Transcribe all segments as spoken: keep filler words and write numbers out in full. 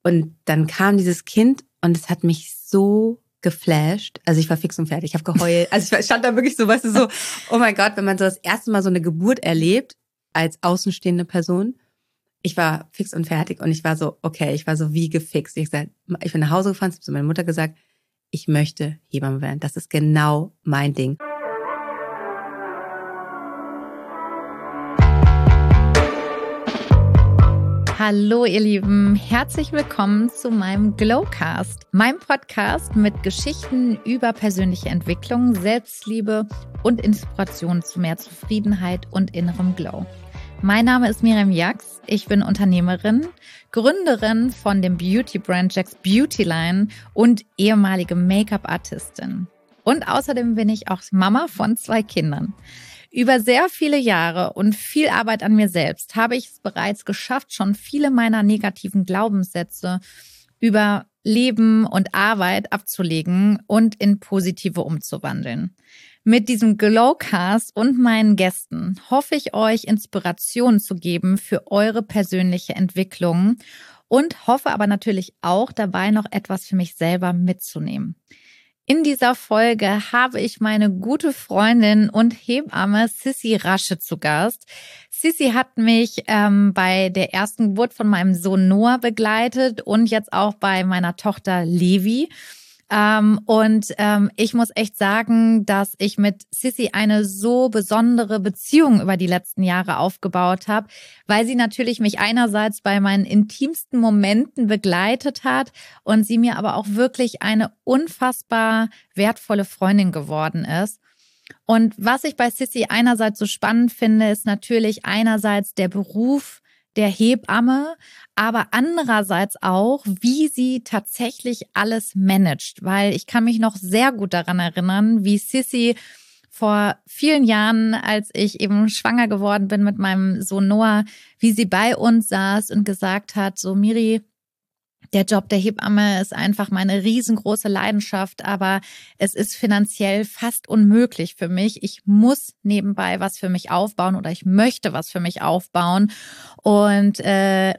Und dann kam dieses Kind und es hat mich so geflasht. Also ich war fix und fertig, ich habe geheult. Also ich stand da wirklich so, weißt du, so, oh mein Gott, wenn man so das erste Mal so eine Geburt erlebt, als außenstehende Person, ich war fix und fertig und ich war so, okay, ich war so wie gefixt. Ich, sag, ich bin nach Hause gefahren, habe zu meiner Mutter gesagt, ich möchte Hebamme werden. Das ist genau mein Ding. Hallo ihr Lieben, herzlich willkommen zu meinem Glowcast, meinem Podcast mit Geschichten über persönliche Entwicklung, Selbstliebe und Inspiration zu mehr Zufriedenheit und innerem Glow. Mein Name ist Miriam Jax, ich bin Unternehmerin, Gründerin von dem Beauty-Brand Jax Beautyline und ehemalige Make-up-Artistin. Und außerdem bin ich auch Mama von zwei Kindern. Über sehr viele Jahre und viel Arbeit an mir selbst habe ich es bereits geschafft, schon viele meiner negativen Glaubenssätze über Leben und Arbeit abzulegen und in positive umzuwandeln. Mit diesem Glowcast und meinen Gästen hoffe ich euch Inspiration zu geben für eure persönliche Entwicklung und hoffe aber natürlich auch dabei noch etwas für mich selber mitzunehmen. In dieser Folge habe ich meine gute Freundin und Hebamme Sissi Rasche zu Gast. Sissi hat mich ähm, bei der ersten Geburt von meinem Sohn Noah begleitet und jetzt auch bei meiner Tochter Levi. Ähm, und ähm, ich muss echt sagen, dass ich mit Sissi eine so besondere Beziehung über die letzten Jahre aufgebaut habe, weil sie natürlich mich einerseits bei meinen intimsten Momenten begleitet hat und sie mir aber auch wirklich eine unfassbar wertvolle Freundin geworden ist. Und was ich bei Sissi einerseits so spannend finde, ist natürlich einerseits der Beruf der Hebamme, aber andererseits auch, wie sie tatsächlich alles managt, weil ich kann mich noch sehr gut daran erinnern, wie Sissi vor vielen Jahren, als ich eben schwanger geworden bin mit meinem Sohn Noah, wie sie bei uns saß und gesagt hat, so Miri, der Job der Hebamme ist einfach meine riesengroße Leidenschaft, aber es ist finanziell fast unmöglich für mich. Ich muss nebenbei was für mich aufbauen oder ich möchte was für mich aufbauen. Und äh,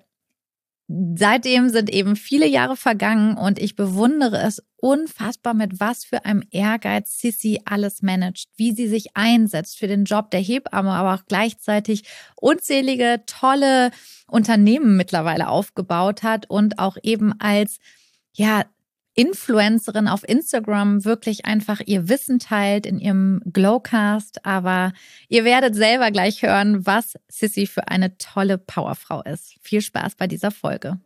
seitdem sind eben viele Jahre vergangen und ich bewundere es unfassbar, mit was für einem Ehrgeiz Sissi alles managt, wie sie sich einsetzt für den Job der Hebamme, aber auch gleichzeitig unzählige tolle Unternehmen mittlerweile aufgebaut hat und auch eben als ja Influencerin auf Instagram wirklich einfach ihr Wissen teilt in ihrem Glowcast. Aber ihr werdet selber gleich hören, was Sissi für eine tolle Powerfrau ist. Viel Spaß bei dieser Folge.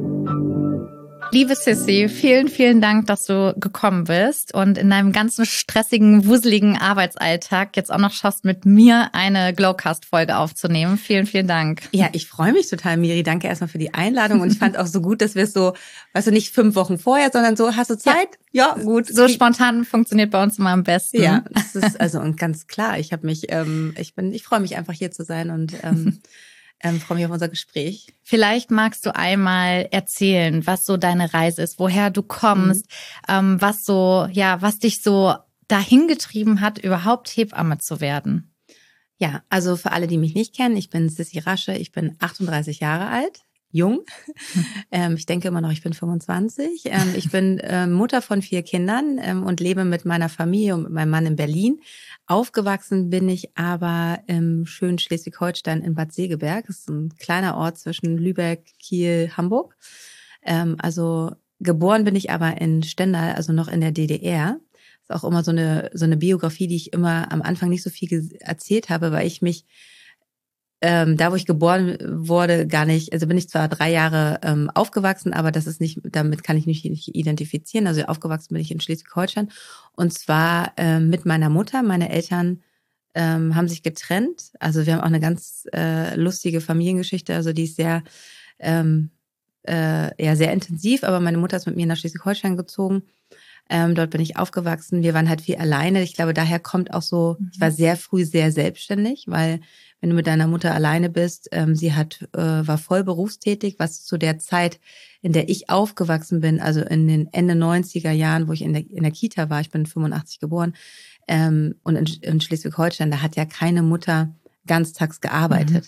Liebe Sissi, vielen, vielen Dank, dass du gekommen bist und in deinem ganzen stressigen, wuseligen Arbeitsalltag jetzt auch noch schaffst, mit mir eine Glowcast-Folge aufzunehmen. Vielen, vielen Dank. Ja, ich freue mich total, Miri. Danke erstmal für die Einladung und ich fand auch so gut, dass wir es so, weißt du, nicht fünf Wochen vorher, sondern so, hast du Zeit? Ja, ja gut. So spontan funktioniert bei uns immer am besten. Ja, das ist also und ganz klar. Ich habe mich, ähm, ich bin, ich freue mich einfach hier zu sein und ähm, Ähm, freue mich auf unser Gespräch. Vielleicht magst du einmal erzählen, was so deine Reise ist, woher du kommst, mhm. ähm, was so, ja, was dich so dahin getrieben hat, überhaupt Hebamme zu werden. Ja, also für alle, die mich nicht kennen, ich bin Sissi Rasche, ich bin achtunddreißig Jahre alt, jung. Mhm. Ähm, ich denke immer noch, ich bin fünfundzwanzig. Ähm, ich bin äh, Mutter von vier Kindern ähm, und lebe mit meiner Familie und mit meinem Mann in Berlin. Aufgewachsen bin ich aber im schönen Schleswig-Holstein in Bad Segeberg. Das ist ein kleiner Ort zwischen Lübeck, Kiel, Hamburg. Ähm, also geboren bin ich aber in Stendal, also noch in der D D R. Das ist auch immer so eine so eine Biografie, die ich immer am Anfang nicht so viel erzählt habe, weil ich mich ähm, da, wo ich geboren wurde, gar nicht, also bin ich zwar drei Jahre ähm, aufgewachsen, aber das ist nicht, damit kann ich mich nicht identifizieren. Also aufgewachsen bin ich in Schleswig-Holstein und zwar ähm, mit meiner Mutter. Meine Eltern ähm, haben sich getrennt. Also wir haben auch eine ganz äh, lustige Familiengeschichte, also die ist sehr, ähm, äh, ja, sehr intensiv, aber meine Mutter ist mit mir nach Schleswig-Holstein gezogen. Ähm, dort bin ich aufgewachsen. Wir waren halt viel alleine. Ich glaube, daher kommt auch so, ich war sehr früh sehr selbstständig, weil wenn du mit deiner Mutter alleine bist, ähm, sie hat äh, war voll berufstätig, was zu der Zeit, in der ich aufgewachsen bin, also in den Ende neunziger Jahren, wo ich in der, in der Kita war, ich bin fünfundachtzig geboren, ähm, und in, in Schleswig-Holstein, da hat ja keine Mutter ganztags gearbeitet.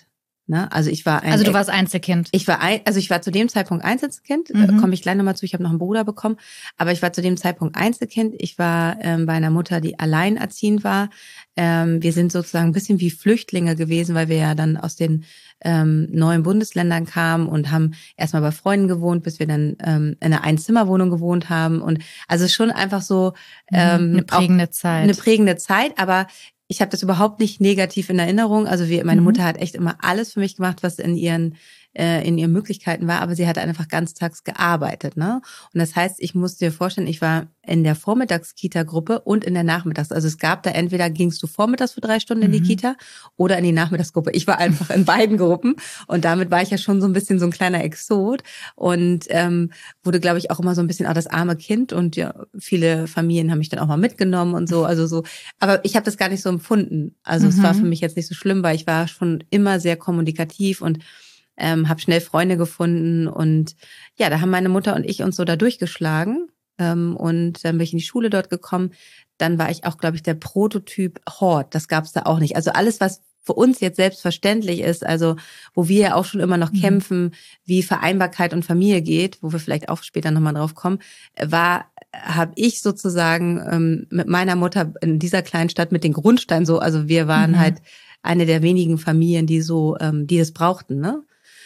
Ne? Also ich war ein, Also du warst Einzelkind. Ich war ein, also ich war zu dem Zeitpunkt Einzelkind, Mhm. da komme ich gleich nochmal zu, ich habe noch einen Bruder bekommen, aber ich war zu dem Zeitpunkt Einzelkind. Ich war ähm, bei einer Mutter, die alleinerziehend war. Ähm, wir sind sozusagen ein bisschen wie Flüchtlinge gewesen, weil wir ja dann aus den ähm, neuen Bundesländern kamen und haben erstmal bei Freunden gewohnt, bis wir dann ähm, in einer Einzimmerwohnung gewohnt haben. Und also schon einfach so ähm, eine prägende Zeit. Eine prägende Zeit, aber ich habe das überhaupt nicht negativ in Erinnerung. Also wir, meine Mhm. Mutter hat echt immer alles für mich gemacht, was in ihren äh, in ihren Möglichkeiten war, aber sie hat einfach ganztags gearbeitet, ne? Und das heißt, ich musste dir vorstellen, ich war in der Vormittags-Kita-Gruppe und in der Nachmittags. Also es gab da entweder gingst du vormittags für drei Stunden in die Mhm. Kita oder in die Nachmittagsgruppe. Ich war einfach in beiden Gruppen und damit war ich ja schon so ein bisschen so ein kleiner Exot und ähm, wurde, glaube ich, auch immer so ein bisschen auch das arme Kind und ja, viele Familien haben mich dann auch mal mitgenommen und so, also so. Aber ich habe das gar nicht so empfunden. Also Mhm. es war für mich jetzt nicht so schlimm, weil ich war schon immer sehr kommunikativ und ähm, habe schnell Freunde gefunden und ja, da haben meine Mutter und ich uns so da durchgeschlagen ähm, und dann bin ich in die Schule dort gekommen. Dann war ich auch, glaube ich, der Prototyp Hort. Das gab es da auch nicht. Also alles, was für uns jetzt selbstverständlich ist, also wo wir ja auch schon immer noch Mhm. kämpfen, wie Vereinbarkeit und Familie geht, wo wir vielleicht auch später nochmal drauf kommen, war, habe ich sozusagen ähm, mit meiner Mutter in dieser kleinen Stadt mit den Grundsteinen so, also wir waren Mhm. halt eine der wenigen Familien, die so, ähm, die das brauchten, ne?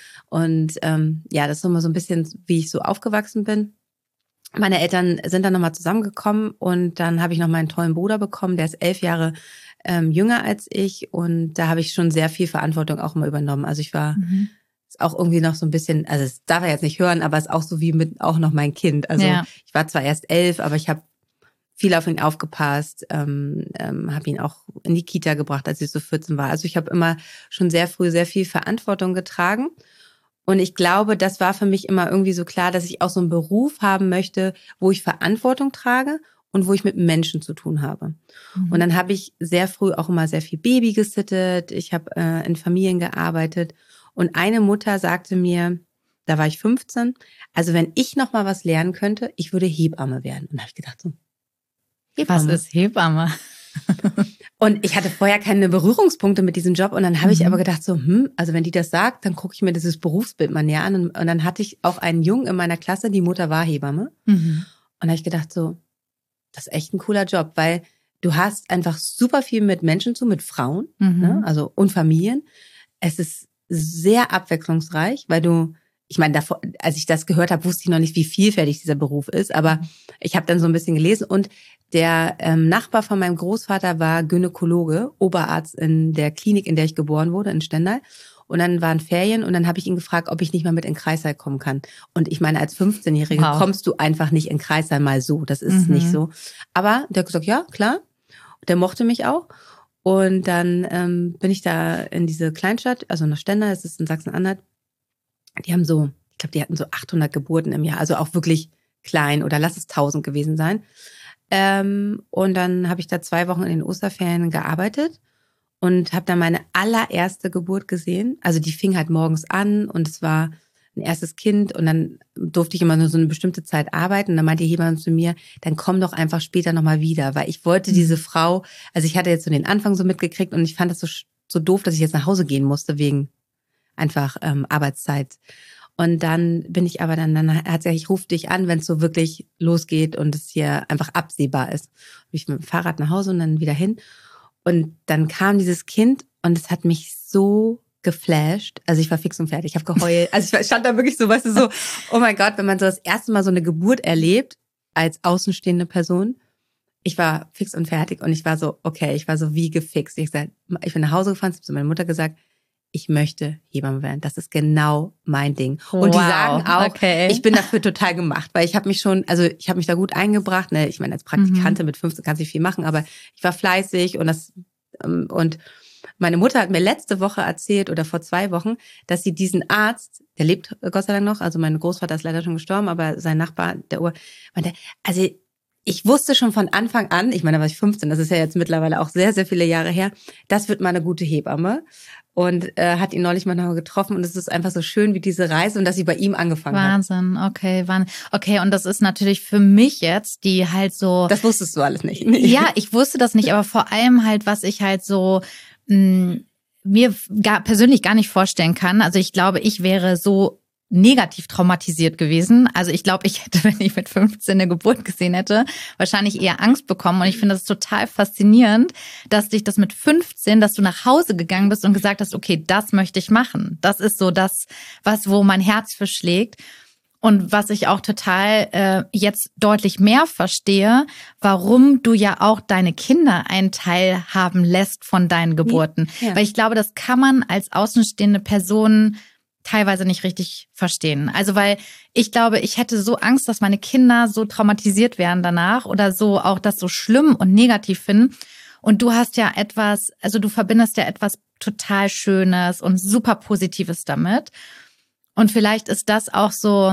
Und ähm, ja, das ist nochmal so ein bisschen, wie ich so aufgewachsen bin. Meine Eltern sind dann nochmal zusammengekommen und dann habe ich noch meinen tollen Bruder bekommen, der ist elf Jahre ähm, jünger als ich und da habe ich schon sehr viel Verantwortung auch immer übernommen. Also ich war Mhm. ist auch irgendwie noch so ein bisschen, also das darf er jetzt nicht hören, aber es ist auch so wie mit auch noch mein Kind. Also Ja. ich war zwar erst elf, aber ich habe viel auf ihn aufgepasst, ähm, ähm, habe ihn auch in die Kita gebracht, als ich so vierzehn war. Also ich habe immer schon sehr früh sehr viel Verantwortung getragen. Und ich glaube, das war für mich immer irgendwie so klar, dass ich auch so einen Beruf haben möchte, wo ich Verantwortung trage und wo ich mit Menschen zu tun habe. Mhm. Und dann habe ich sehr früh auch immer sehr viel Baby gesittet. Ich habe äh, in Familien gearbeitet. Und eine Mutter sagte mir, da war ich fünfzehn, also wenn ich noch mal was lernen könnte, ich würde Hebamme werden. Und da habe ich gedacht so, Hebamme. Was ist Hebamme? Und ich hatte vorher keine Berührungspunkte mit diesem Job und dann habe Mhm. ich aber gedacht so, hm, also wenn die das sagt, dann gucke ich mir dieses Berufsbild mal näher an. Und, und dann hatte ich auch einen Jungen in meiner Klasse, die Mutter war Hebamme. Mhm. Und da habe ich gedacht so, das ist echt ein cooler Job, weil du hast einfach super viel mit Menschen zu, mit Frauen, Mhm. ne? Also und Familien. Es ist sehr abwechslungsreich, weil du, ich meine, davor, als ich das gehört habe, wusste ich noch nicht, wie vielfältig dieser Beruf ist, aber ich habe dann so ein bisschen gelesen und der ähm, Nachbar von meinem Großvater war Gynäkologe, Oberarzt in der Klinik, in der ich geboren wurde, in Stendal. Und dann waren Ferien und dann habe ich ihn gefragt, ob ich nicht mal mit in Kreissaal kommen kann. Und ich meine, als fünfzehnjährige Wow. kommst du einfach nicht in Kreissaal mal so. Das ist Mhm. nicht so. Aber der hat gesagt, ja, klar. Der mochte mich auch. Und dann ähm, bin ich da in diese Kleinstadt, also nach Stendal, das ist in Sachsen-Anhalt. Die haben so, ich glaube, die hatten so achthundert Geburten im Jahr, also auch wirklich klein oder lass es tausend gewesen sein. Ähm, und dann habe ich da zwei Wochen in den Osterferien gearbeitet und habe dann meine allererste Geburt gesehen. Also die fing halt morgens an und es war ein erstes Kind und dann durfte ich immer nur so eine bestimmte Zeit arbeiten. Und dann meinte jemand zu mir, dann komm doch einfach später nochmal wieder, weil ich wollte diese Frau, also ich hatte jetzt so den Anfang so mitgekriegt und ich fand das so, so doof, dass ich jetzt nach Hause gehen musste wegen einfach ähm, Arbeitszeit. Und dann bin ich aber dann, dann hat sie gesagt, ich rufe dich an, wenn es so wirklich losgeht und es hier einfach absehbar ist. Bin ich mit dem Fahrrad nach Hause und dann wieder hin. Und dann kam dieses Kind und es hat mich so geflasht. Also ich war fix und fertig, ich habe geheult. Also ich stand da wirklich so, weißt du, so, oh mein Gott, wenn man so das erste Mal so eine Geburt erlebt, als außenstehende Person, ich war fix und fertig und ich war so, okay, ich war so wie gefixt. Ich, gesagt, ich bin nach Hause gefahren, habe zu meiner Mutter gesagt, ich möchte Hebamme werden. Das ist genau mein Ding. Und Wow, die sagen auch, okay. ich bin dafür total gemacht, weil ich habe mich schon, also ich habe mich da gut eingebracht. Ne? Ich meine, als Praktikantin Mhm. mit fünfzehn kannst du nicht viel machen, aber ich war fleißig und das und meine Mutter hat mir letzte Woche erzählt oder vor zwei Wochen, dass sie diesen Arzt, der lebt Gott sei Dank noch, also mein Großvater ist leider schon gestorben, aber sein Nachbar, der Uhr, meinte, also ich wusste schon von Anfang an, ich meine, da war ich fünfzehn, das ist ja jetzt mittlerweile auch sehr, sehr viele Jahre her, das wird mal eine gute Hebamme. Und äh, hat ihn neulich mal noch getroffen und es ist einfach so schön wie diese Reise und dass sie bei ihm angefangen Wahnsinn, hat. okay, Wahnsinn. Okay, und das ist natürlich für mich jetzt, die halt so... Das wusstest du alles nicht. Ja, ich wusste das nicht, aber vor allem halt, was ich halt so... Mh, mir gar, persönlich gar nicht vorstellen kann. Also ich glaube, ich wäre so negativ traumatisiert gewesen. Also ich glaube, ich hätte, wenn ich mit fünfzehn eine Geburt gesehen hätte, wahrscheinlich eher Angst bekommen. Und ich finde das total faszinierend, dass dich das mit fünfzehn, dass du nach Hause gegangen bist und gesagt hast, okay, das möchte ich machen. Das ist so das, was wo mein Herz für schlägt. Und was ich auch total äh, jetzt deutlich mehr verstehe, warum du ja auch deine Kinder einen Teil haben lässt von deinen Geburten. Ja. Weil ich glaube, das kann man als außenstehende Person teilweise nicht richtig verstehen. Also weil ich glaube, ich hätte so Angst, dass meine Kinder so traumatisiert werden danach oder so auch das so schlimm und negativ finden. Und du hast ja etwas, also du verbindest ja etwas total Schönes und super Positives damit. Und vielleicht ist das auch so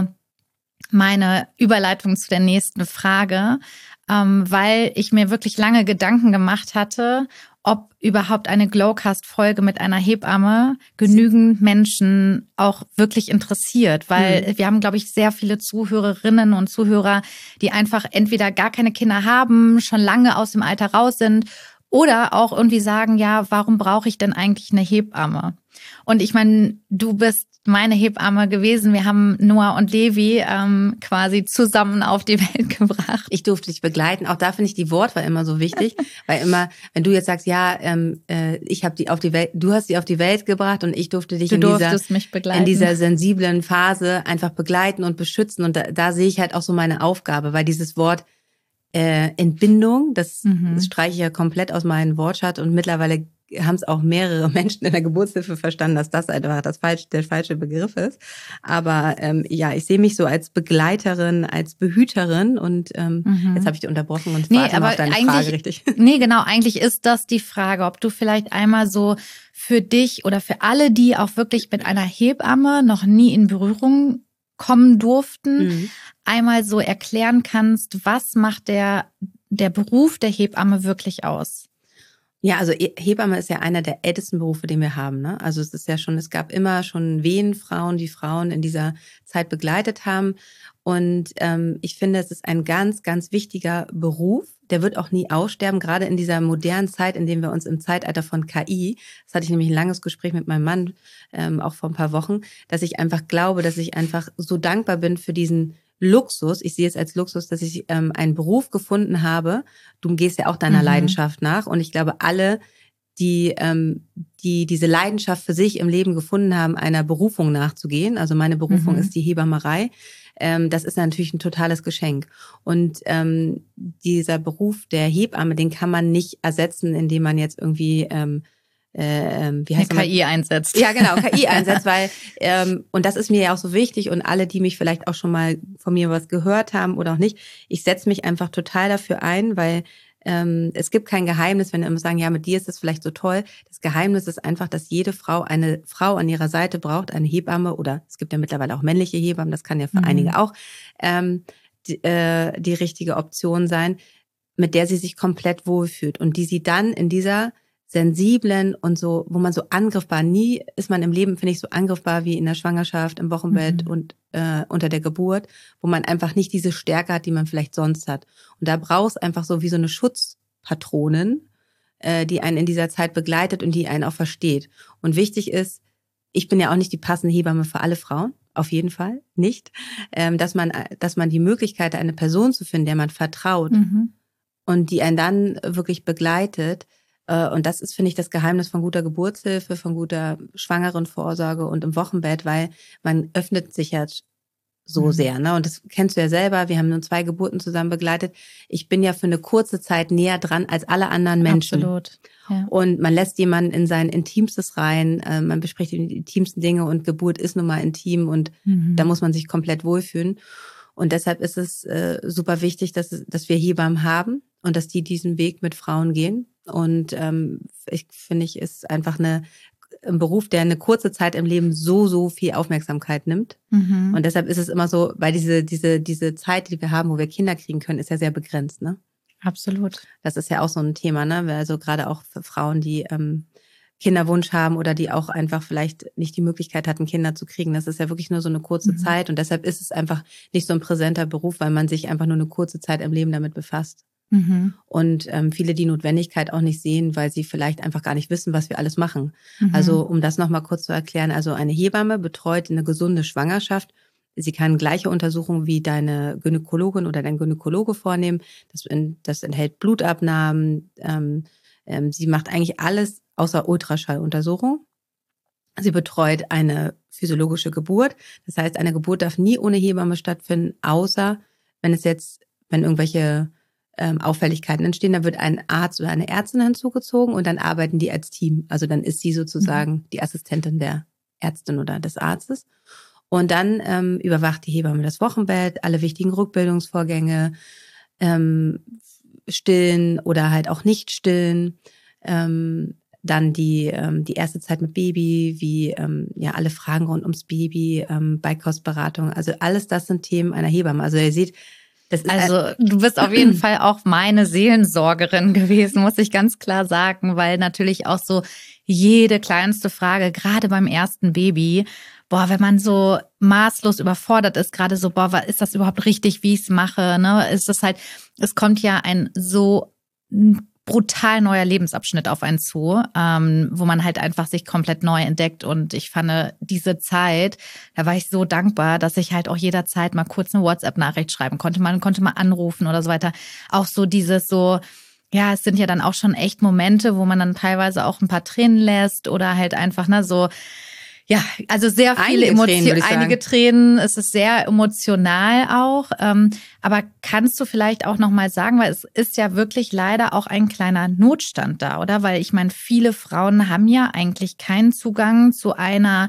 meine Überleitung zu der nächsten Frage, ähm, weil ich mir wirklich lange Gedanken gemacht hatte, ob überhaupt eine Glowcast-Folge mit einer Hebamme genügend Menschen auch wirklich interessiert. Weil mhm. wir haben, glaube ich, sehr viele Zuhörerinnen und Zuhörer, die einfach entweder gar keine Kinder haben, schon lange aus dem Alter raus sind oder auch irgendwie sagen, ja, warum brauche ich denn eigentlich eine Hebamme? Und ich meine, du bist meine Hebamme gewesen. Wir haben Noah und Levi ähm, quasi zusammen auf die Welt gebracht. Ich durfte dich begleiten. Auch da finde ich die Wortwahl immer so wichtig, weil immer, wenn du jetzt sagst, ja, ähm, äh, ich habe die auf die Welt, du hast sie auf die Welt gebracht und ich durfte dich du in dieser mich begleiten. in dieser sensiblen Phase einfach begleiten und beschützen. Und da, da sehe ich halt auch so meine Aufgabe, weil dieses Wort äh, Entbindung, das, mhm. das streiche ich ja komplett aus meinem Wortschatz und mittlerweile haben es auch mehrere Menschen in der Geburtshilfe verstanden, dass das einfach das falsch, der falsche Begriff ist. Aber ähm, ja, ich sehe mich so als Begleiterin, als Behüterin und ähm, mhm. jetzt habe ich dich unterbrochen und nee, warte aber mal auf deine Frage richtig. Nee, genau, eigentlich ist das die Frage, ob du vielleicht einmal so für dich oder für alle, die auch wirklich mit einer Hebamme noch nie in Berührung kommen durften, mhm. einmal so erklären kannst, was macht der, der Beruf der Hebamme wirklich aus? Ja, also Hebamme ist ja einer der ältesten Berufe, den wir haben, ne? Also es ist ja schon, es gab immer schon Wehenfrauen, die Frauen in dieser Zeit begleitet haben. Und ähm, ich finde, es ist ein ganz, ganz wichtiger Beruf. Der wird auch nie aussterben, gerade in dieser modernen Zeit, in dem wir uns im Zeitalter von K I, das hatte ich nämlich ein langes Gespräch mit meinem Mann, ähm, auch vor ein paar Wochen, dass ich einfach glaube, dass ich einfach so dankbar bin für diesen Luxus, ich sehe es als Luxus, dass ich ähm, einen Beruf gefunden habe. Du gehst ja auch deiner mhm. Leidenschaft nach und ich glaube, alle, die ähm, die diese Leidenschaft für sich im Leben gefunden haben, einer Berufung nachzugehen, also meine Berufung mhm. ist die Hebammerei, ähm, das ist natürlich ein totales Geschenk. Und ähm, dieser Beruf der Hebamme, den kann man nicht ersetzen, indem man jetzt irgendwie ähm, Äh, wie heißt K I einsetzt. Ja, genau, K I einsetzt, weil, ähm, und das ist mir ja auch so wichtig und alle, die mich vielleicht auch schon mal von mir was gehört haben oder auch nicht, ich setze mich einfach total dafür ein, weil ähm, es gibt kein Geheimnis, wenn wir immer sagen, ja, mit dir ist das vielleicht so toll. Das Geheimnis ist einfach, dass jede Frau eine Frau an ihrer Seite braucht, eine Hebamme oder es gibt ja mittlerweile auch männliche Hebammen, das kann ja für mhm. einige auch ähm, die, äh, die richtige Option sein, mit der sie sich komplett wohlfühlt und die sie dann in dieser sensiblen und so, wo man so angriffbar, nie ist man im Leben, finde ich, so angriffbar wie in der Schwangerschaft, im Wochenbett mhm. und äh, unter der Geburt, wo man einfach nicht diese Stärke hat, die man vielleicht sonst hat. Und da brauchst einfach so wie so eine Schutzpatronin, äh, die einen in dieser Zeit begleitet und die einen auch versteht. Und wichtig ist, ich bin ja auch nicht die passende Hebamme für alle Frauen, auf jeden Fall nicht, ähm, dass man, dass man die Möglichkeit hat, eine Person zu finden, der man vertraut mhm. und die einen dann wirklich begleitet. Und das ist, finde ich, das Geheimnis von guter Geburtshilfe, von guter Schwangerenvorsorge und im Wochenbett, weil man öffnet sich ja so mhm. sehr, ne? Und das kennst du ja selber. Wir haben nun zwei Geburten zusammen begleitet. Ich bin ja für eine kurze Zeit näher dran als alle anderen Menschen. Absolut. Ja. Und man lässt jemanden in sein Intimstes rein. Man bespricht die intimsten Dinge und Geburt ist nun mal intim und mhm. da muss man sich komplett wohlfühlen. Und deshalb ist es äh, super wichtig, dass, dass wir Hebammen haben und dass die diesen Weg mit Frauen gehen. Und ähm, ich finde, ich ist einfach eine ein Beruf, der eine kurze Zeit im Leben so, so viel Aufmerksamkeit nimmt. Mhm. Und deshalb ist es immer so, weil diese, diese, diese Zeit, die wir haben, wo wir Kinder kriegen können, ist ja sehr begrenzt, ne? Absolut. Das ist ja auch so ein Thema, ne? Also gerade auch für Frauen, die ähm, Kinderwunsch haben oder die auch einfach vielleicht nicht die Möglichkeit hatten, Kinder zu kriegen. Das ist ja wirklich nur so eine kurze mhm. Zeit und deshalb ist es einfach nicht so ein präsenter Beruf, weil man sich einfach nur eine kurze Zeit im Leben damit befasst. Mhm. Und ähm, viele die Notwendigkeit auch nicht sehen, weil sie vielleicht einfach gar nicht wissen, was wir alles machen. Mhm. Also um das nochmal kurz zu erklären, also eine Hebamme betreut eine gesunde Schwangerschaft. Sie kann gleiche Untersuchungen wie deine Gynäkologin oder dein Gynäkologe vornehmen. Das, das enthält Blutabnahmen. Ähm, ähm, sie macht eigentlich alles außer Ultraschalluntersuchung. Sie betreut eine physiologische Geburt. Das heißt, eine Geburt darf nie ohne Hebamme stattfinden, außer wenn es jetzt, wenn irgendwelche ähm, Auffälligkeiten entstehen, dann wird ein Arzt oder eine Ärztin hinzugezogen und dann arbeiten die als Team. Also dann ist sie sozusagen mhm. die Assistentin der Ärztin oder des Arztes. Und dann ähm, überwacht die Hebamme das Wochenbett, alle wichtigen Rückbildungsvorgänge, ähm, stillen oder halt auch nicht stillen, ähm, dann die ähm, die erste Zeit mit Baby, wie ähm, ja alle Fragen rund ums Baby, ähm, Beikostberatung, also alles das sind Themen einer Hebamme. Also ihr seht, das ist also du bist auf jeden Fall auch meine Seelensorgerin gewesen, muss ich ganz klar sagen, weil natürlich auch so jede kleinste Frage, gerade beim ersten Baby, boah, wenn man so maßlos überfordert ist, gerade so, boah, ist das überhaupt richtig, wie ich es mache, ne? Ist das halt, es kommt ja ein so brutal neuer Lebensabschnitt auf einen zu, ähm, wo man halt einfach sich komplett neu entdeckt. Und ich fand diese Zeit, da war ich so dankbar, dass ich halt auch jederzeit mal kurz eine WhatsApp-Nachricht schreiben konnte. Man konnte mal anrufen oder so weiter. Auch so dieses so, ja, es sind ja dann auch schon echt Momente, wo man dann teilweise auch ein paar Tränen lässt oder halt einfach, ne, so, ja, also sehr viele Emotionen, einige Tränen, es ist sehr emotional auch. Ähm, aber kannst du vielleicht auch nochmal sagen, weil es ist ja wirklich leider auch ein kleiner Notstand da, oder? Weil ich meine, viele Frauen haben ja eigentlich keinen Zugang zu einer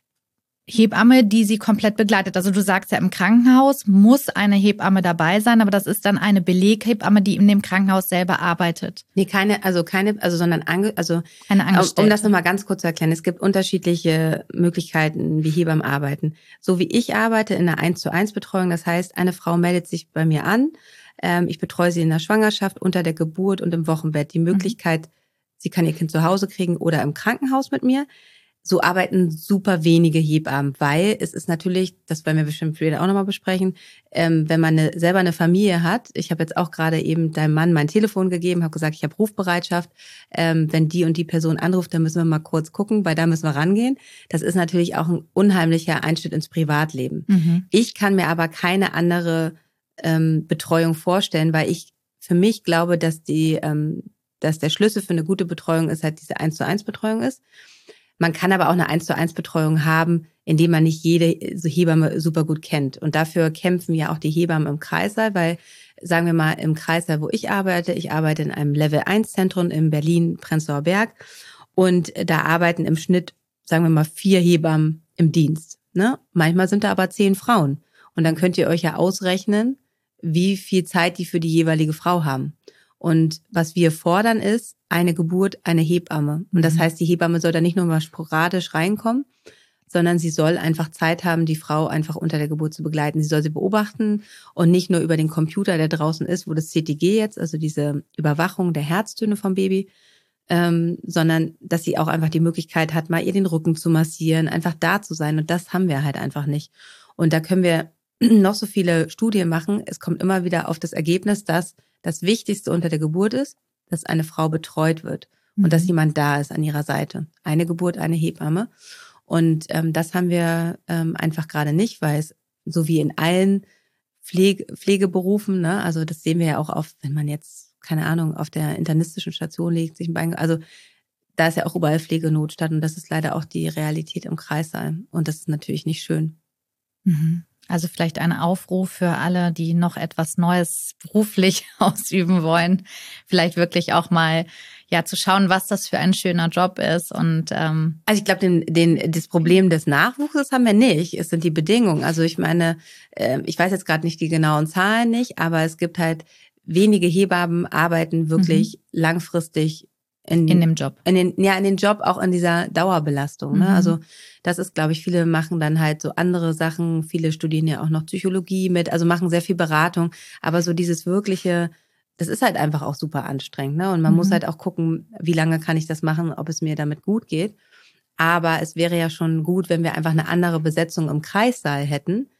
Hebamme, die sie komplett begleitet. Also du sagst ja, im Krankenhaus muss eine Hebamme dabei sein, aber das ist dann eine Beleghebamme, die in dem Krankenhaus selber arbeitet. Nee, keine, also keine, also sondern ange, also eine Angestellte. Um das nochmal ganz kurz zu erklären, es gibt unterschiedliche Möglichkeiten, wie Hebammen arbeiten. So wie ich arbeite in einer eins zu eins Betreuung, das heißt, eine Frau meldet sich bei mir an, ähm, ich betreue sie in der Schwangerschaft, unter der Geburt und im Wochenbett. Die Möglichkeit, mhm. sie kann ihr Kind zu Hause kriegen oder im Krankenhaus mit mir. So arbeiten super wenige Hebammen, weil es ist natürlich, das werden wir bestimmt später auch nochmal besprechen, ähm, wenn man eine, selber eine Familie hat. Ich habe jetzt auch gerade eben deinem Mann mein Telefon gegeben, habe gesagt, ich habe Rufbereitschaft. Ähm, wenn die und die Person anruft, dann müssen wir mal kurz gucken, weil da müssen wir rangehen. Das ist natürlich auch ein unheimlicher Einschnitt ins Privatleben. Mhm. Ich kann mir aber keine andere ähm, Betreuung vorstellen, weil ich für mich glaube, dass die, ähm, dass der Schlüssel für eine gute Betreuung ist halt diese eins zu eins Betreuung ist. Man kann aber auch eine eins zu eins Betreuung haben, indem man nicht jede Hebamme super gut kennt. Und dafür kämpfen ja auch die Hebammen im Kreißsaal, weil, sagen wir mal, im Kreißsaal, wo ich arbeite, ich arbeite in einem Level eins Zentrum in Berlin-Prenzlauer Berg und da arbeiten im Schnitt, sagen wir mal, vier Hebammen im Dienst. Ne? Manchmal sind da aber zehn Frauen. Und dann könnt ihr euch ja ausrechnen, wie viel Zeit die für die jeweilige Frau haben. Und was wir fordern ist, eine Geburt, eine Hebamme. Und das heißt, die Hebamme soll da nicht nur mal sporadisch reinkommen, sondern sie soll einfach Zeit haben, die Frau einfach unter der Geburt zu begleiten. Sie soll sie beobachten und nicht nur über den Computer, der draußen ist, wo das C T G jetzt, also diese Überwachung der Herztöne vom Baby, ähm, sondern dass sie auch einfach die Möglichkeit hat, mal ihr den Rücken zu massieren, einfach da zu sein. Und das haben wir halt einfach nicht. Und da können wir noch so viele Studien machen. Es kommt immer wieder auf das Ergebnis, dass das Wichtigste unter der Geburt ist, dass eine Frau betreut wird und mhm. dass jemand da ist an ihrer Seite. Eine Geburt, eine Hebamme. Und ähm, das haben wir ähm, einfach gerade nicht, weil es so wie in allen Pflege, Pflegeberufen, ne, also das sehen wir ja auch oft, wenn man jetzt, keine Ahnung, auf der internistischen Station liegt, sich ein Bein, also da ist ja auch überall Pflegenotstand und das ist leider auch die Realität im Kreißsaal. Und das ist natürlich nicht schön. Mhm. Also vielleicht ein Aufruf für alle, die noch etwas Neues beruflich ausüben wollen, vielleicht wirklich auch mal ja zu schauen, was das für ein schöner Job ist. Und ähm also ich glaube, den, den, das Problem des Nachwuchses haben wir nicht. Es sind die Bedingungen. Also ich meine, äh, ich weiß jetzt gerade nicht die genauen Zahlen nicht, aber es gibt halt wenige Hebammen arbeiten wirklich mhm. langfristig In, in dem Job. In den, ja, in den Job, auch in dieser Dauerbelastung. Ne? Mhm. Also das ist, glaube ich, viele machen dann halt so andere Sachen. Viele studieren ja auch noch Psychologie mit, also machen sehr viel Beratung. Aber so dieses wirkliche, das ist halt einfach auch super anstrengend. Ne? Und man mhm. muss halt auch gucken, wie lange kann ich das machen, ob es mir damit gut geht. Aber es wäre ja schon gut, wenn wir einfach eine andere Besetzung im Kreissaal hätten,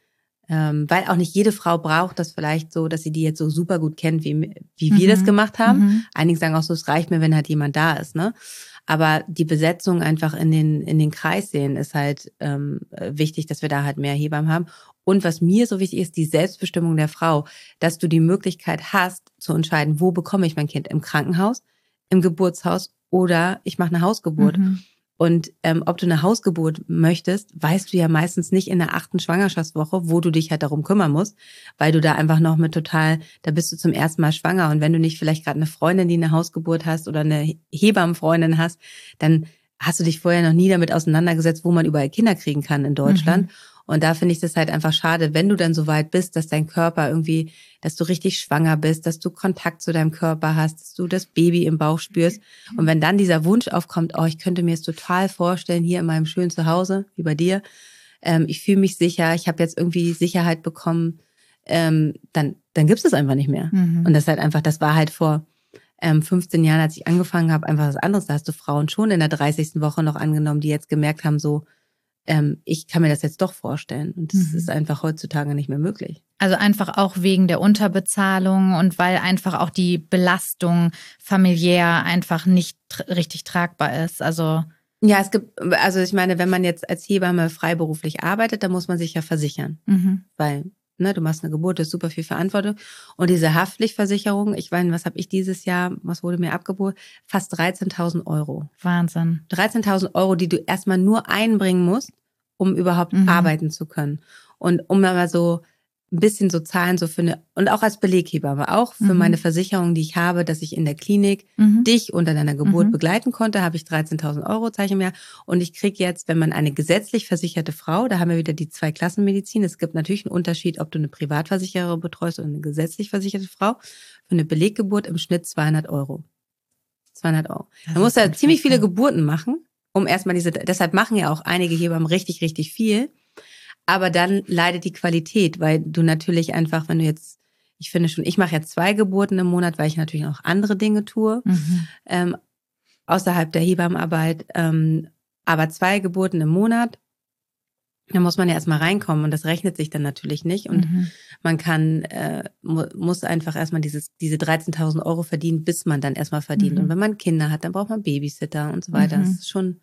Ähm, weil auch nicht jede Frau braucht das vielleicht so, dass sie die jetzt so super gut kennt, wie, wie wir mhm. das gemacht haben. Mhm. Einige sagen auch so, es reicht mir, wenn halt jemand da ist, ne? Aber die Besetzung einfach in den, in den Kreis sehen ist halt ähm, wichtig, dass wir da halt mehr Hebammen haben. Und was mir so wichtig ist, die Selbstbestimmung der Frau, dass du die Möglichkeit hast, zu entscheiden, wo bekomme ich mein Kind? Im Krankenhaus, im Geburtshaus oder ich mache eine Hausgeburt. Mhm. Und ähm, ob du eine Hausgeburt möchtest, weißt du ja meistens nicht in der achten Schwangerschaftswoche, wo du dich halt darum kümmern musst, weil du da einfach noch mit total, da bist du zum ersten Mal schwanger. Und wenn du nicht vielleicht gerade eine Freundin, die eine Hausgeburt hast oder eine Hebammenfreundin hast, dann hast du dich vorher noch nie damit auseinandergesetzt, wo man überall Kinder kriegen kann in Deutschland. Mhm. Und da finde ich das halt einfach schade, wenn du dann so weit bist, dass dein Körper irgendwie, dass du richtig schwanger bist, dass du Kontakt zu deinem Körper hast, dass du das Baby im Bauch spürst. Und wenn dann dieser Wunsch aufkommt, oh, ich könnte mir es total vorstellen, hier in meinem schönen Zuhause, wie bei dir, ähm, ich fühle mich sicher, ich habe jetzt irgendwie Sicherheit bekommen, ähm, dann, dann gibt's es einfach nicht mehr. Mhm. Und das ist halt einfach, das war halt vor ähm, fünfzehn Jahren, als ich angefangen habe, einfach was anderes. Da hast du Frauen schon in der dreißigsten Woche noch angenommen, die jetzt gemerkt haben, so, Ähm, ich kann mir das jetzt doch vorstellen. Und das mhm. ist einfach heutzutage nicht mehr möglich. Also einfach auch wegen der Unterbezahlung und weil einfach auch die Belastung familiär einfach nicht tr- richtig tragbar ist. Also ja, es gibt, also ich meine, wenn man jetzt als Hebamme freiberuflich arbeitet, dann muss man sich ja versichern. Mhm. Weil, ne, du machst eine Geburt, das ist super viel Verantwortung. Und diese Haftpflichtversicherung, ich meine, was habe ich dieses Jahr, was wurde mir abgeboten? Fast dreizehntausend Euro. Wahnsinn. dreizehntausend Euro, die du erstmal nur einbringen musst, um überhaupt mhm. arbeiten zu können. Und um mal so ein bisschen so Zahlen so für eine, und auch als Beleghebamme, auch für mhm. meine Versicherung, die ich habe, dass ich in der Klinik mhm. dich unter deiner Geburt mhm. begleiten konnte, habe ich dreizehntausend Euro, zahle ich im Jahr. Und ich kriege jetzt, wenn man eine gesetzlich versicherte Frau, da haben wir wieder die zwei Klassenmedizin, es gibt natürlich einen Unterschied, ob du eine Privatversicherer betreust oder eine gesetzlich versicherte Frau, für eine Beleggeburt im Schnitt zweihundert Euro. zweihundert Euro. Man muss ja ziemlich viele Geburten machen, um erstmal diese, deshalb machen ja auch einige Hebammen richtig, richtig viel. Aber dann leidet die Qualität, weil du natürlich einfach, wenn du jetzt, ich finde schon, ich mache ja zwei Geburten im Monat, weil ich natürlich auch andere Dinge tue, mhm. ähm, außerhalb der Hebammenarbeit, ähm, aber zwei Geburten im Monat, da muss man ja erstmal reinkommen und das rechnet sich dann natürlich nicht und mhm. man kann, äh, mu- muss einfach erstmal dieses, diese dreizehntausend Euro verdienen, bis man dann erstmal verdient. Mhm. Und wenn man Kinder hat, dann braucht man Babysitter und so weiter. Mhm. Das ist schon.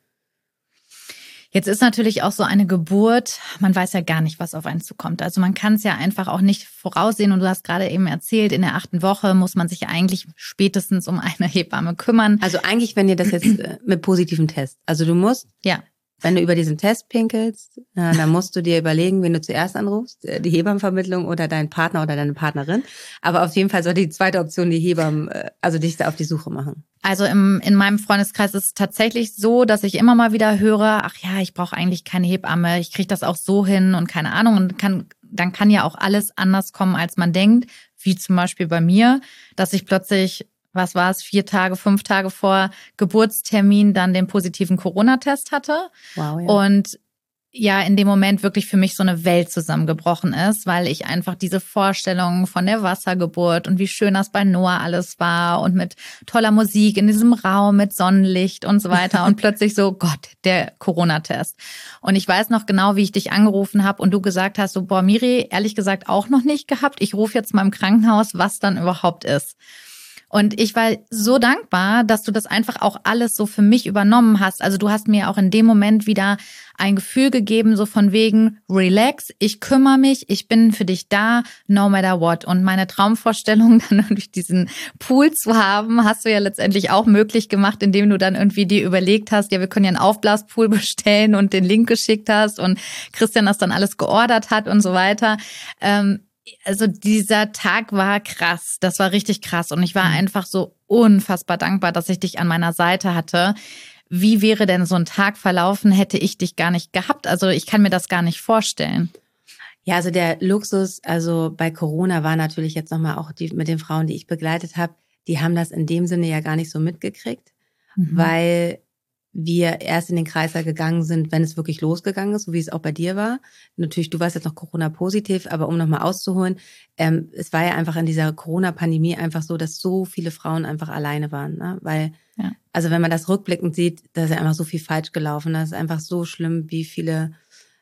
Jetzt ist natürlich auch so eine Geburt, man weiß ja gar nicht, was auf einen zukommt. Also man kann es ja einfach auch nicht voraussehen. Und du hast gerade eben erzählt, in der achten Woche muss man sich eigentlich spätestens um eine Hebamme kümmern. Also eigentlich, wenn ihr das jetzt äh, mit positivem Test, also du musst, ja. wenn du über diesen Test pinkelst, äh, dann musst du dir überlegen, wen du zuerst anrufst, äh, die Hebammenvermittlung oder deinen Partner oder deine Partnerin. Aber auf jeden Fall sollte die zweite Option die Hebammen, äh, also dich da auf die Suche machen. Also im, in meinem Freundeskreis ist es tatsächlich so, dass ich immer mal wieder höre, ach ja, ich brauche eigentlich keine Hebamme, ich kriege das auch so hin und keine Ahnung. Und kann, dann kann ja auch alles anders kommen, als man denkt. Wie zum Beispiel bei mir, dass ich plötzlich, was war es, vier Tage, fünf Tage vor Geburtstermin dann den positiven Corona-Test hatte. Wow, ja. Und ja, in dem Moment wirklich für mich so eine Welt zusammengebrochen ist, weil ich einfach diese Vorstellung von der Wassergeburt und wie schön das bei Noah alles war und mit toller Musik in diesem Raum mit Sonnenlicht und so weiter und plötzlich so, Gott, der Corona-Test. Und ich weiß noch genau, wie ich dich angerufen habe und du gesagt hast, so, boah, Miri, ehrlich gesagt auch noch nicht gehabt. Ich rufe jetzt mal im Krankenhaus, was dann überhaupt ist. Und ich war so dankbar, dass du das einfach auch alles so für mich übernommen hast. Also du hast mir auch in dem Moment wieder ein Gefühl gegeben, so von wegen, relax, ich kümmere mich, ich bin für dich da, no matter what. Und meine Traumvorstellung, dann durch diesen Pool zu haben, hast du ja letztendlich auch möglich gemacht, indem du dann irgendwie dir überlegt hast, ja, wir können ja einen Aufblaspool bestellen und den Link geschickt hast und Christian das dann alles geordert hat und so weiter. Ähm, Also dieser Tag war krass, das war richtig krass und ich war mhm. einfach so unfassbar dankbar, dass ich dich an meiner Seite hatte. Wie wäre denn so ein Tag verlaufen, hätte ich dich gar nicht gehabt? Also ich kann mir das gar nicht vorstellen. Ja, also der Luxus, also bei Corona war natürlich jetzt nochmal auch die mit den Frauen, die ich begleitet habe, die haben das in dem Sinne ja gar nicht so mitgekriegt, mhm. weil wir erst in den Kreislauf gegangen sind, wenn es wirklich losgegangen ist, so wie es auch bei dir war. Natürlich, du warst jetzt noch Corona-positiv, aber um nochmal auszuholen, ähm, es war ja einfach in dieser Corona-Pandemie einfach so, dass so viele Frauen einfach alleine waren, ne? Weil, ja. also wenn man das rückblickend sieht, da ist ja einfach so viel falsch gelaufen. Das ist einfach so schlimm, wie viele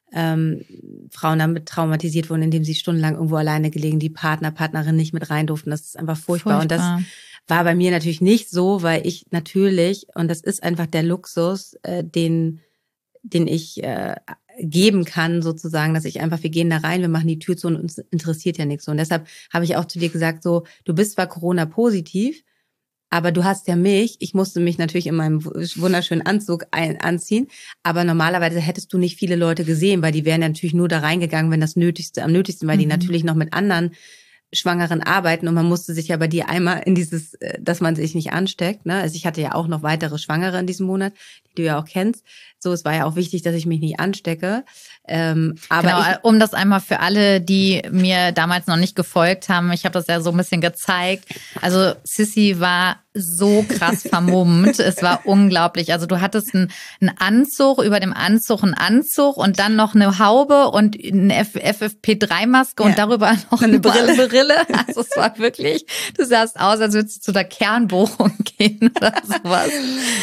ähm, Frauen damit traumatisiert wurden, indem sie stundenlang irgendwo alleine gelegen, die Partner, Partnerin nicht mit rein durften. Das ist einfach furchtbar. furchtbar. Und das war bei mir natürlich nicht so, weil ich natürlich, und das ist einfach der Luxus, äh, den, den ich äh, geben kann, sozusagen, dass ich einfach, wir gehen da rein, wir machen die Tür zu und uns interessiert ja nichts. Und deshalb habe ich auch zu dir gesagt, so, du bist zwar Corona-positiv, aber du hast ja mich, ich musste mich natürlich in meinem wunderschönen Anzug ein, anziehen, aber normalerweise hättest du nicht viele Leute gesehen, weil die wären ja natürlich nur da reingegangen, wenn das Nötigste am nötigsten, weil mhm. die natürlich noch mit anderen Schwangeren arbeiten und man musste sich ja bei dir einmal in dieses, dass man sich nicht ansteckt, ne? Also ich hatte ja auch noch weitere Schwangere in diesem Monat, die du ja auch kennst. So, es war ja auch wichtig, dass ich mich nicht anstecke. Ähm, aber genau, ich, um das einmal für alle, die mir damals noch nicht gefolgt haben, ich habe das ja so ein bisschen gezeigt. Also Sissi war so krass vermummt. Es war unglaublich. Also du hattest einen, einen Anzug, über dem Anzug einen Anzug und dann noch eine Haube und eine F F P drei Maske ja. und darüber noch eine, eine Brille. Brille. Also es war wirklich, du sahst aus, als würdest du zu der Kernbohrung gehen oder sowas.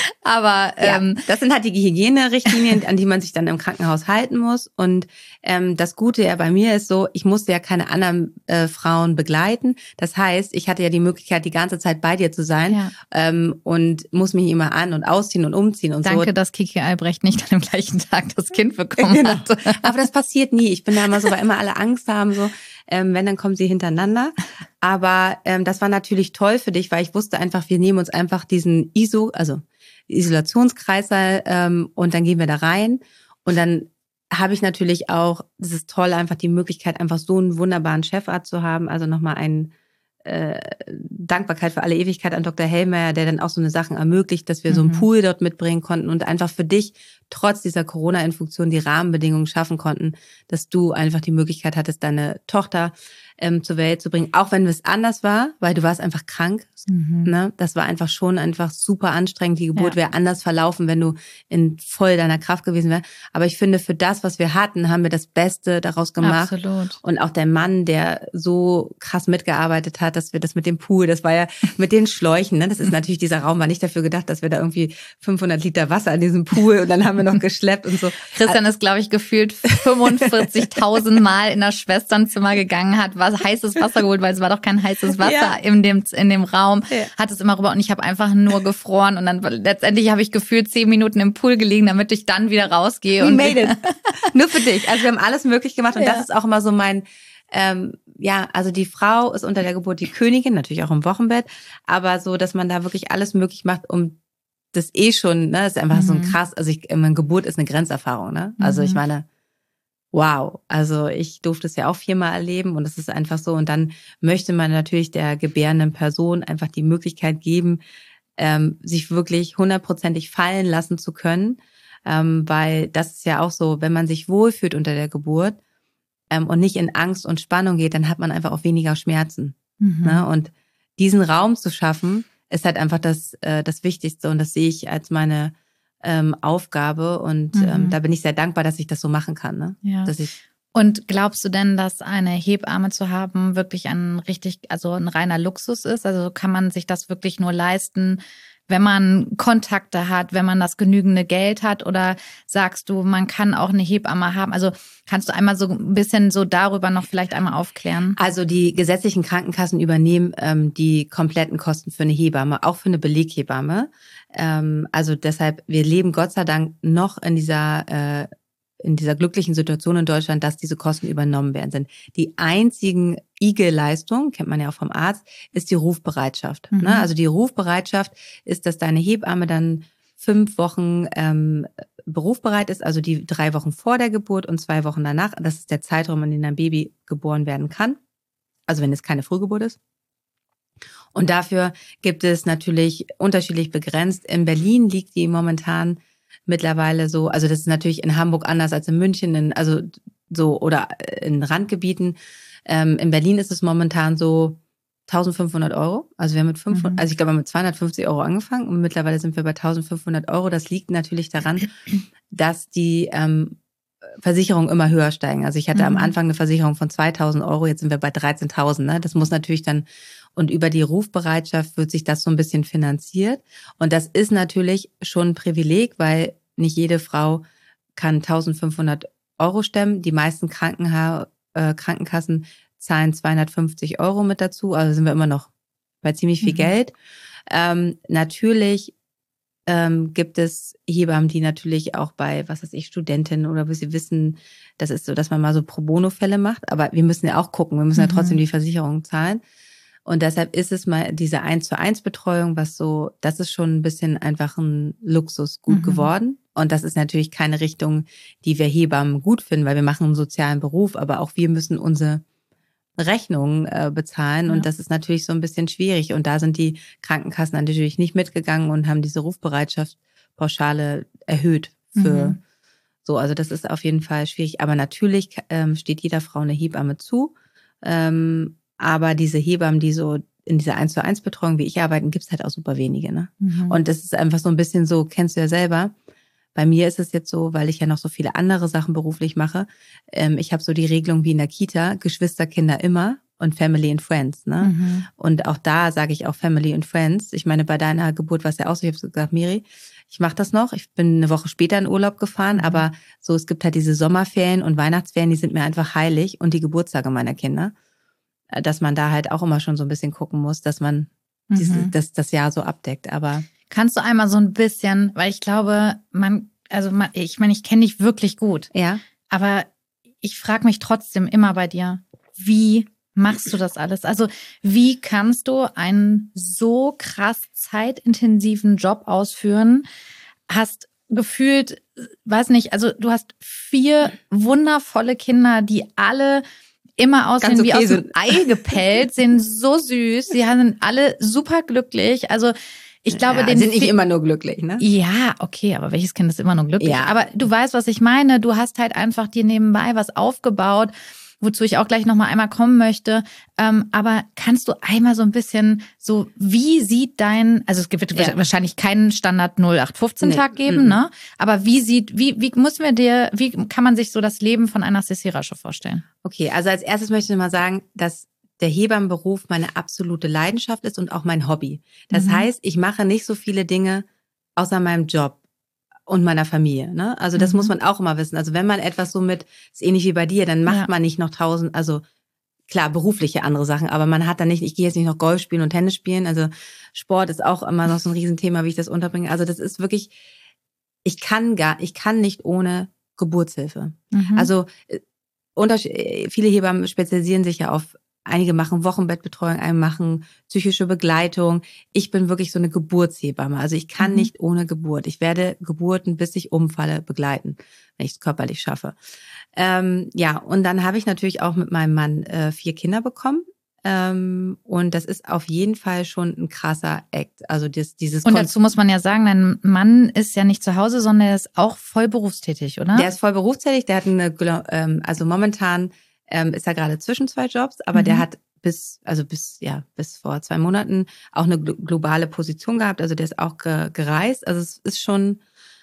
Aber ähm, ja, das sind halt die Hygienerichtlinien, an die man sich dann im Krankenhaus halten muss. Und ähm, das Gute ja bei mir ist so, ich musste ja keine anderen äh, Frauen begleiten. Das heißt, ich hatte ja die Möglichkeit, die ganze Zeit bei dir zu sein ja. ähm, und muss mich immer an- und ausziehen und umziehen und Danke, so. Danke, dass Kiki Albrecht nicht an dem gleichen Tag das Kind bekommen genau. hat. Aber das passiert nie. Ich bin da immer so, weil immer alle Angst haben, so ähm, wenn, dann kommen sie hintereinander. Aber ähm, das war natürlich toll für dich, weil ich wusste einfach, wir nehmen uns einfach diesen I S O, also Isolationskreißsaal ähm, und dann gehen wir da rein und dann habe ich natürlich auch, das ist toll, einfach die Möglichkeit, einfach so einen wunderbaren Chefarzt zu haben, also nochmal ein äh, Dankbarkeit für alle Ewigkeit an Doktor Hellmeier, der dann auch so eine Sachen ermöglicht, dass wir mhm. so einen Pool dort mitbringen konnten und einfach für dich trotz dieser Corona-Infektion die Rahmenbedingungen schaffen konnten, dass du einfach die Möglichkeit hattest, deine Tochter ähm, zur Welt zu bringen, auch wenn es anders war, weil du warst einfach krank. Mhm. Ne? Das war einfach schon einfach super anstrengend. Die Geburt ja. wäre anders verlaufen, wenn du in voll deiner Kraft gewesen wärst. Aber ich finde, für das, was wir hatten, haben wir das Beste daraus gemacht. Absolut. Und auch der Mann, der so krass mitgearbeitet hat, dass wir das mit dem Pool, das war ja mit den Schläuchen, ne? Das ist natürlich, dieser Raum war nicht dafür gedacht, dass wir da irgendwie fünfhundert Liter Wasser in diesem Pool und dann haben wir noch geschleppt und so. Christian ist, glaube ich, gefühlt fünfundvierzigtausend Mal in das Schwesternzimmer gegangen, hat was heißes Wasser geholt, weil es war doch kein heißes Wasser ja. in dem in dem Raum. Ja. Hat es immer rüber und ich habe einfach nur gefroren und dann letztendlich habe ich gefühlt zehn Minuten im Pool gelegen, damit ich dann wieder rausgehe. We und made it. Nur für dich. Also wir haben alles möglich gemacht und ja. das ist auch immer so mein ähm, ja, also die Frau ist unter der Geburt die Königin, natürlich auch im Wochenbett, aber so, dass man da wirklich alles möglich macht, um das eh schon, ne, ist einfach mhm. so ein krass, also ich, meine Geburt ist eine Grenzerfahrung, ne? Also mhm. ich meine, wow, also ich durfte es ja auch viermal erleben und es ist einfach so und dann möchte man natürlich der gebärenden Person einfach die Möglichkeit geben, ähm, sich wirklich hundertprozentig fallen lassen zu können, ähm, weil das ist ja auch so, wenn man sich wohlfühlt unter der Geburt ähm, und nicht in Angst und Spannung geht, dann hat man einfach auch weniger Schmerzen, mhm. ne? Und diesen Raum zu schaffen, ist halt einfach das äh, das Wichtigste und das sehe ich als meine ähm, Aufgabe und mhm. ähm, da bin ich sehr dankbar, dass ich das so machen kann. Ne? Ja. Dass ich und glaubst du denn, dass eine Hebamme zu haben wirklich ein richtig, also ein reiner Luxus ist? Also kann man sich das wirklich nur leisten, wenn man Kontakte hat, wenn man das genügende Geld hat? Oder sagst du, man kann auch eine Hebamme haben? Also kannst du einmal so ein bisschen so darüber noch vielleicht einmal aufklären? Also die gesetzlichen Krankenkassen übernehmen ähm, die kompletten Kosten für eine Hebamme, auch für eine Beleghebamme. Ähm, also deshalb, wir leben Gott sei Dank noch in dieser äh, in dieser glücklichen Situation in Deutschland, dass diese Kosten übernommen werden sind. Die einzigen I G E-Leistung, kennt man ja auch vom Arzt, ist die Rufbereitschaft. Mhm. Ne? Also die Rufbereitschaft ist, dass deine Hebamme dann fünf Wochen ähm, berufsbereit ist, also die drei Wochen vor der Geburt und zwei Wochen danach. Das ist der Zeitraum, in dem ein Baby geboren werden kann. Also wenn es keine Frühgeburt ist. Und dafür gibt es natürlich unterschiedlich begrenzt. In Berlin liegt die momentan mittlerweile so, also das ist natürlich in Hamburg anders als in München, in, also so oder in Randgebieten. Ähm, in Berlin ist es momentan so eintausendfünfhundert Euro. Also wir haben mit fünfhundert, mhm. also ich glaube mit zweihundertfünfzig Euro angefangen und mittlerweile sind wir bei eintausendfünfhundert Euro. Das liegt natürlich daran, dass die ähm, Versicherungen immer höher steigen. Also ich hatte mhm. am Anfang eine Versicherung von zweitausend Euro, jetzt sind wir bei dreizehntausend. Ne? Das muss natürlich dann, und über die Rufbereitschaft wird sich das so ein bisschen finanziert. Und das ist natürlich schon ein Privileg, weil nicht jede Frau kann eintausendfünfhundert Euro stemmen. Die meisten Krankenha- äh, Krankenkassen zahlen zweihundertfünfzig Euro mit dazu. Also sind wir immer noch bei ziemlich viel mhm. Geld. Ähm, natürlich ähm, gibt es Hebammen, die natürlich auch bei, was weiß ich, Studentinnen oder wie sie wissen, das ist so, dass man mal so Pro-Bono-Fälle macht. Aber wir müssen ja auch gucken. Wir müssen mhm. ja trotzdem die Versicherung zahlen. Und deshalb ist es mal diese eins zu eins Betreuung, was so, das ist schon ein bisschen einfach ein Luxusgut mhm. geworden. Und das ist natürlich keine Richtung, die wir Hebammen gut finden, weil wir machen einen sozialen Beruf, aber auch wir müssen unsere Rechnungen äh, bezahlen. Ja. Und das ist natürlich so ein bisschen schwierig. Und da sind die Krankenkassen natürlich nicht mitgegangen und haben diese Rufbereitschaftspauschale erhöht für mhm. so. Also das ist auf jeden Fall schwierig. Aber natürlich ähm, steht jeder Frau eine Hebamme zu. Ähm, Aber diese Hebammen, die so in dieser eins zu eins Betreuung wie ich arbeiten, gibt's halt auch super wenige. Ne? Mhm. Und das ist einfach so ein bisschen so, kennst du ja selber. Bei mir ist es jetzt so, weil ich ja noch so viele andere Sachen beruflich mache. Ähm, ich habe so die Regelung wie in der Kita, Geschwisterkinder immer und Family and Friends. Ne? Mhm. Und auch da sage ich auch Family and Friends. Ich meine, bei deiner Geburt war es ja auch so, ich habe gesagt, Miri, ich mache das noch. Ich bin eine Woche später in Urlaub gefahren, mhm. aber so, es gibt halt diese Sommerferien und Weihnachtsferien, die sind mir einfach heilig und die Geburtstage meiner Kinder. Dass man da halt auch immer schon so ein bisschen gucken muss, dass man mhm. diese, das, das Jahr so abdeckt. Aber kannst du einmal so ein bisschen, weil ich glaube, man, also man, ich meine, ich kenne dich wirklich gut. Ja. Aber ich frage mich trotzdem immer bei dir, wie machst du das alles? Also wie kannst du einen so krass zeitintensiven Job ausführen? Hast gefühlt, weiß nicht, also du hast vier wundervolle Kinder, die alle immer aussehen okay wie aus dem Ei gepellt, sind so süß, sie sind alle super glücklich. Also ich glaube, ja, den sind nicht immer nur glücklich, ne? Ja, okay, aber welches Kind ist immer nur glücklich? Ja. Aber du weißt, was ich meine. Du hast halt einfach dir nebenbei was aufgebaut, wozu ich auch gleich noch mal einmal kommen möchte. Ähm, aber kannst du einmal so ein bisschen so, wie sieht dein, also es wird ja. wahrscheinlich keinen Standard null acht fünfzehn Tag nee. geben, mhm. ne? Aber wie sieht, wie, wie muss man dir, wie kann man sich so das Leben von einer Sissi Rasche vorstellen? Okay, also als erstes möchte ich mal sagen, dass der Hebammenberuf meine absolute Leidenschaft ist und auch mein Hobby. Das mhm. heißt, ich mache nicht so viele Dinge außer meinem Job und meiner Familie. Ne? Also das mhm. muss man auch immer wissen. Also wenn man etwas so mit, ist ähnlich wie bei dir, dann macht ja. man nicht noch tausend, also klar, berufliche andere Sachen, aber man hat dann nicht, ich gehe jetzt nicht noch Golf spielen und Tennis spielen. Also Sport ist auch immer noch so ein Riesenthema, wie ich das unterbringe. Also das ist wirklich, ich kann gar, ich kann nicht ohne Geburtshilfe. Mhm. Also viele Hebammen spezialisieren sich ja auf, einige machen Wochenbettbetreuung, einige machen psychische Begleitung. Ich bin wirklich so eine Geburtshebamme. Also ich kann mhm. nicht ohne Geburt. Ich werde Geburten, bis ich umfalle, begleiten, wenn ich es körperlich schaffe. Ähm, ja, und dann habe ich natürlich auch mit meinem Mann äh, vier Kinder bekommen. Ähm, und das ist auf jeden Fall schon ein krasser Act. Also das, dieses Und dazu muss man ja sagen, dein Mann ist ja nicht zu Hause, sondern er ist auch voll berufstätig, oder? Der ist voll berufstätig. Der hat eine, ähm, also momentan ähm, ist er gerade zwischen zwei Jobs, aber mhm. der hat bis, also bis, ja, bis vor zwei Monaten auch eine globale Position gehabt. Also der ist auch ge- gereist. Also es ist schon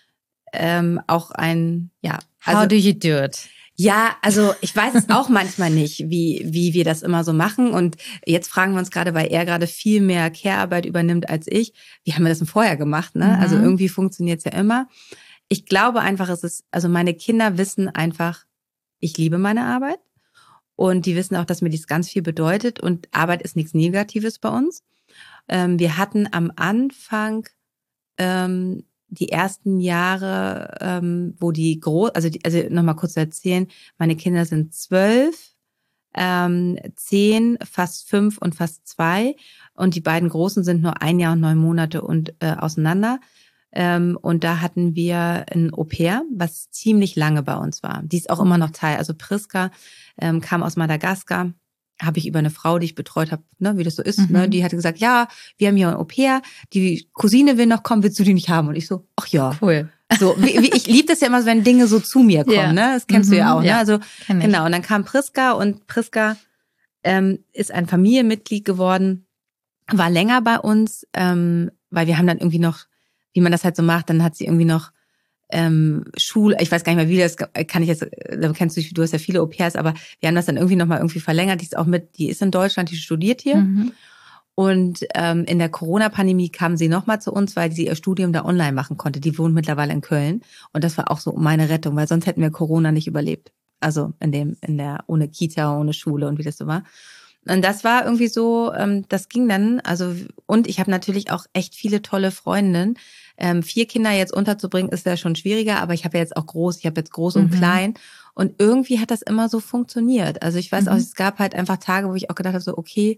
ähm, auch ein, ja. Also, How do you do it? Ja, also ich weiß es auch manchmal nicht, wie wie wir das immer so machen. Und jetzt fragen wir uns gerade, weil er gerade viel mehr Care-Arbeit übernimmt als ich, wie haben wir das denn vorher gemacht? Ne? Mhm. Also irgendwie funktioniert es ja immer. Ich glaube einfach, es ist, also meine Kinder wissen einfach, ich liebe meine Arbeit. Und die wissen auch, dass mir dies ganz viel bedeutet. Und Arbeit ist nichts Negatives bei uns. Ähm, wir hatten am Anfang ähm, die ersten Jahre, ähm, wo die groß, also die, also nochmal kurz zu erzählen, meine Kinder sind zwölf, ähm, zehn, fast fünf und fast zwei. Und die beiden Großen sind nur ein Jahr und neun Monate und äh, auseinander. Ähm, und da hatten wir ein Au-pair, was ziemlich lange bei uns war. Die ist auch immer noch Teil. Also Priska ähm, kam aus Madagaskar, habe ich über eine Frau, die ich betreut habe, ne, wie das so ist, mhm. ne, die hatte gesagt, ja, wir haben hier ein Au-pair, die Cousine will noch kommen, willst du die nicht haben? Und ich so, ach ja. Cool. So, wie, wie, ich liebe das ja immer, wenn Dinge so zu mir kommen, ja. ne? Das kennst mhm, du ja auch, ja, ne? Also genau. Und dann kam Priska und Priska ähm, ist ein Familienmitglied geworden, war länger bei uns, ähm, weil wir haben dann irgendwie noch, wie man das halt so macht, dann hat sie irgendwie noch ähm, Schule, ich weiß gar nicht mehr, wie das kann ich jetzt, da kennst du, du hast ja viele Au-pairs, aber wir haben das dann irgendwie nochmal irgendwie verlängert, die ist auch mit, die ist in Deutschland, die studiert hier. Mhm. Und ähm, in der Corona-Pandemie kam sie nochmal zu uns, weil sie ihr Studium da online machen konnte. Die wohnt mittlerweile in Köln. Und das war auch so meine Rettung, weil sonst hätten wir Corona nicht überlebt. Also in dem, in der, ohne Kita, ohne Schule und wie das so war. Und das war irgendwie so, ähm, das ging dann, also, und ich habe natürlich auch echt viele tolle Freundinnen. Ähm, vier Kinder jetzt unterzubringen, ist ja schon schwieriger, aber ich habe ja jetzt auch groß, ich habe jetzt groß und Mhm. klein. Und irgendwie hat das immer so funktioniert. Also ich weiß Mhm. auch, es gab halt einfach Tage, wo ich auch gedacht habe, so, okay,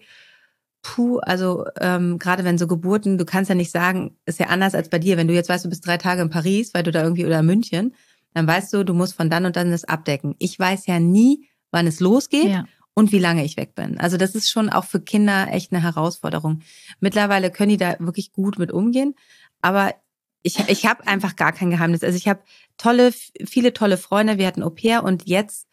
puh, also ähm, gerade wenn so Geburten, du kannst ja nicht sagen, ist ja anders als bei dir. Wenn du jetzt weißt, du bist drei Tage in Paris, weil du da irgendwie, oder in München, dann weißt du, du musst von dann und dann das abdecken. Ich weiß ja nie, wann es losgeht. Ja. Und wie lange ich weg bin. Also das ist schon auch für Kinder echt eine Herausforderung. Mittlerweile können die da wirklich gut mit umgehen. Aber ich, ich habe einfach gar kein Geheimnis. Also ich habe tolle, viele tolle Freunde. Wir hatten Au-pair und jetzt,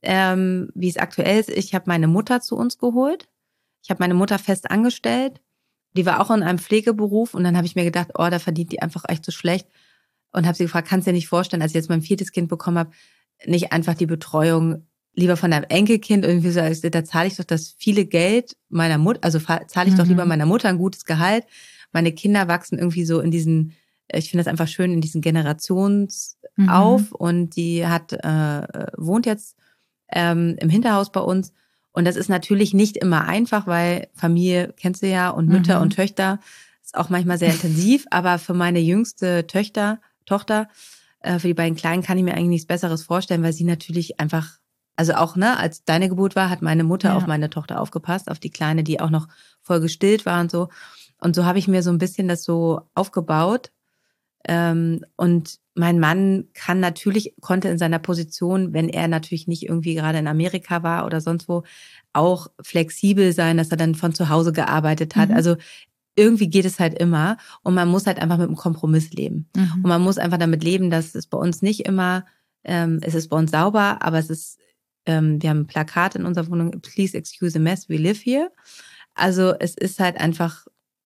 ähm, wie es aktuell ist, ich habe meine Mutter zu uns geholt. Ich habe meine Mutter fest angestellt. Die war auch in einem Pflegeberuf. Und dann habe ich mir gedacht, oh, da verdient die einfach echt so schlecht. Und habe sie gefragt, kannst du dir nicht vorstellen, als ich jetzt mein viertes Kind bekommen habe, nicht einfach die Betreuung lieber von deinem Enkelkind irgendwie so, da zahle ich doch das viele Geld meiner Mutter, also zahle ich doch lieber meiner Mutter ein gutes Gehalt. Meine Kinder wachsen irgendwie so in diesen, ich finde das einfach schön, in diesen Generations Mhm. auf und die hat, äh, wohnt jetzt ähm, im Hinterhaus bei uns und das ist natürlich nicht immer einfach, weil Familie, kennst du ja, und Mütter Mhm. und Töchter ist auch manchmal sehr intensiv, aber für meine jüngste Töchter, Tochter, äh, für die beiden Kleinen kann ich mir eigentlich nichts Besseres vorstellen, weil sie natürlich einfach, also auch, ne, als deine Geburt war, hat meine Mutter Ja. auf meine Tochter aufgepasst, auf die Kleine, die auch noch voll gestillt war und so. Und so habe ich mir so ein bisschen das so aufgebaut. Ähm, und mein Mann kann natürlich, konnte in seiner Position, wenn er natürlich nicht irgendwie gerade in Amerika war oder sonst wo, auch flexibel sein, dass er dann von zu Hause gearbeitet hat. Mhm. Also irgendwie geht es halt immer. Und man muss halt einfach mit einem Kompromiss leben. Mhm. Und man muss einfach damit leben, dass es bei uns nicht immer, ähm, es ist bei uns sauber, aber es ist, ähm, wir haben ein Plakat in unserer Wohnung, please excuse the mess, we live here. Also es ist halt einfach,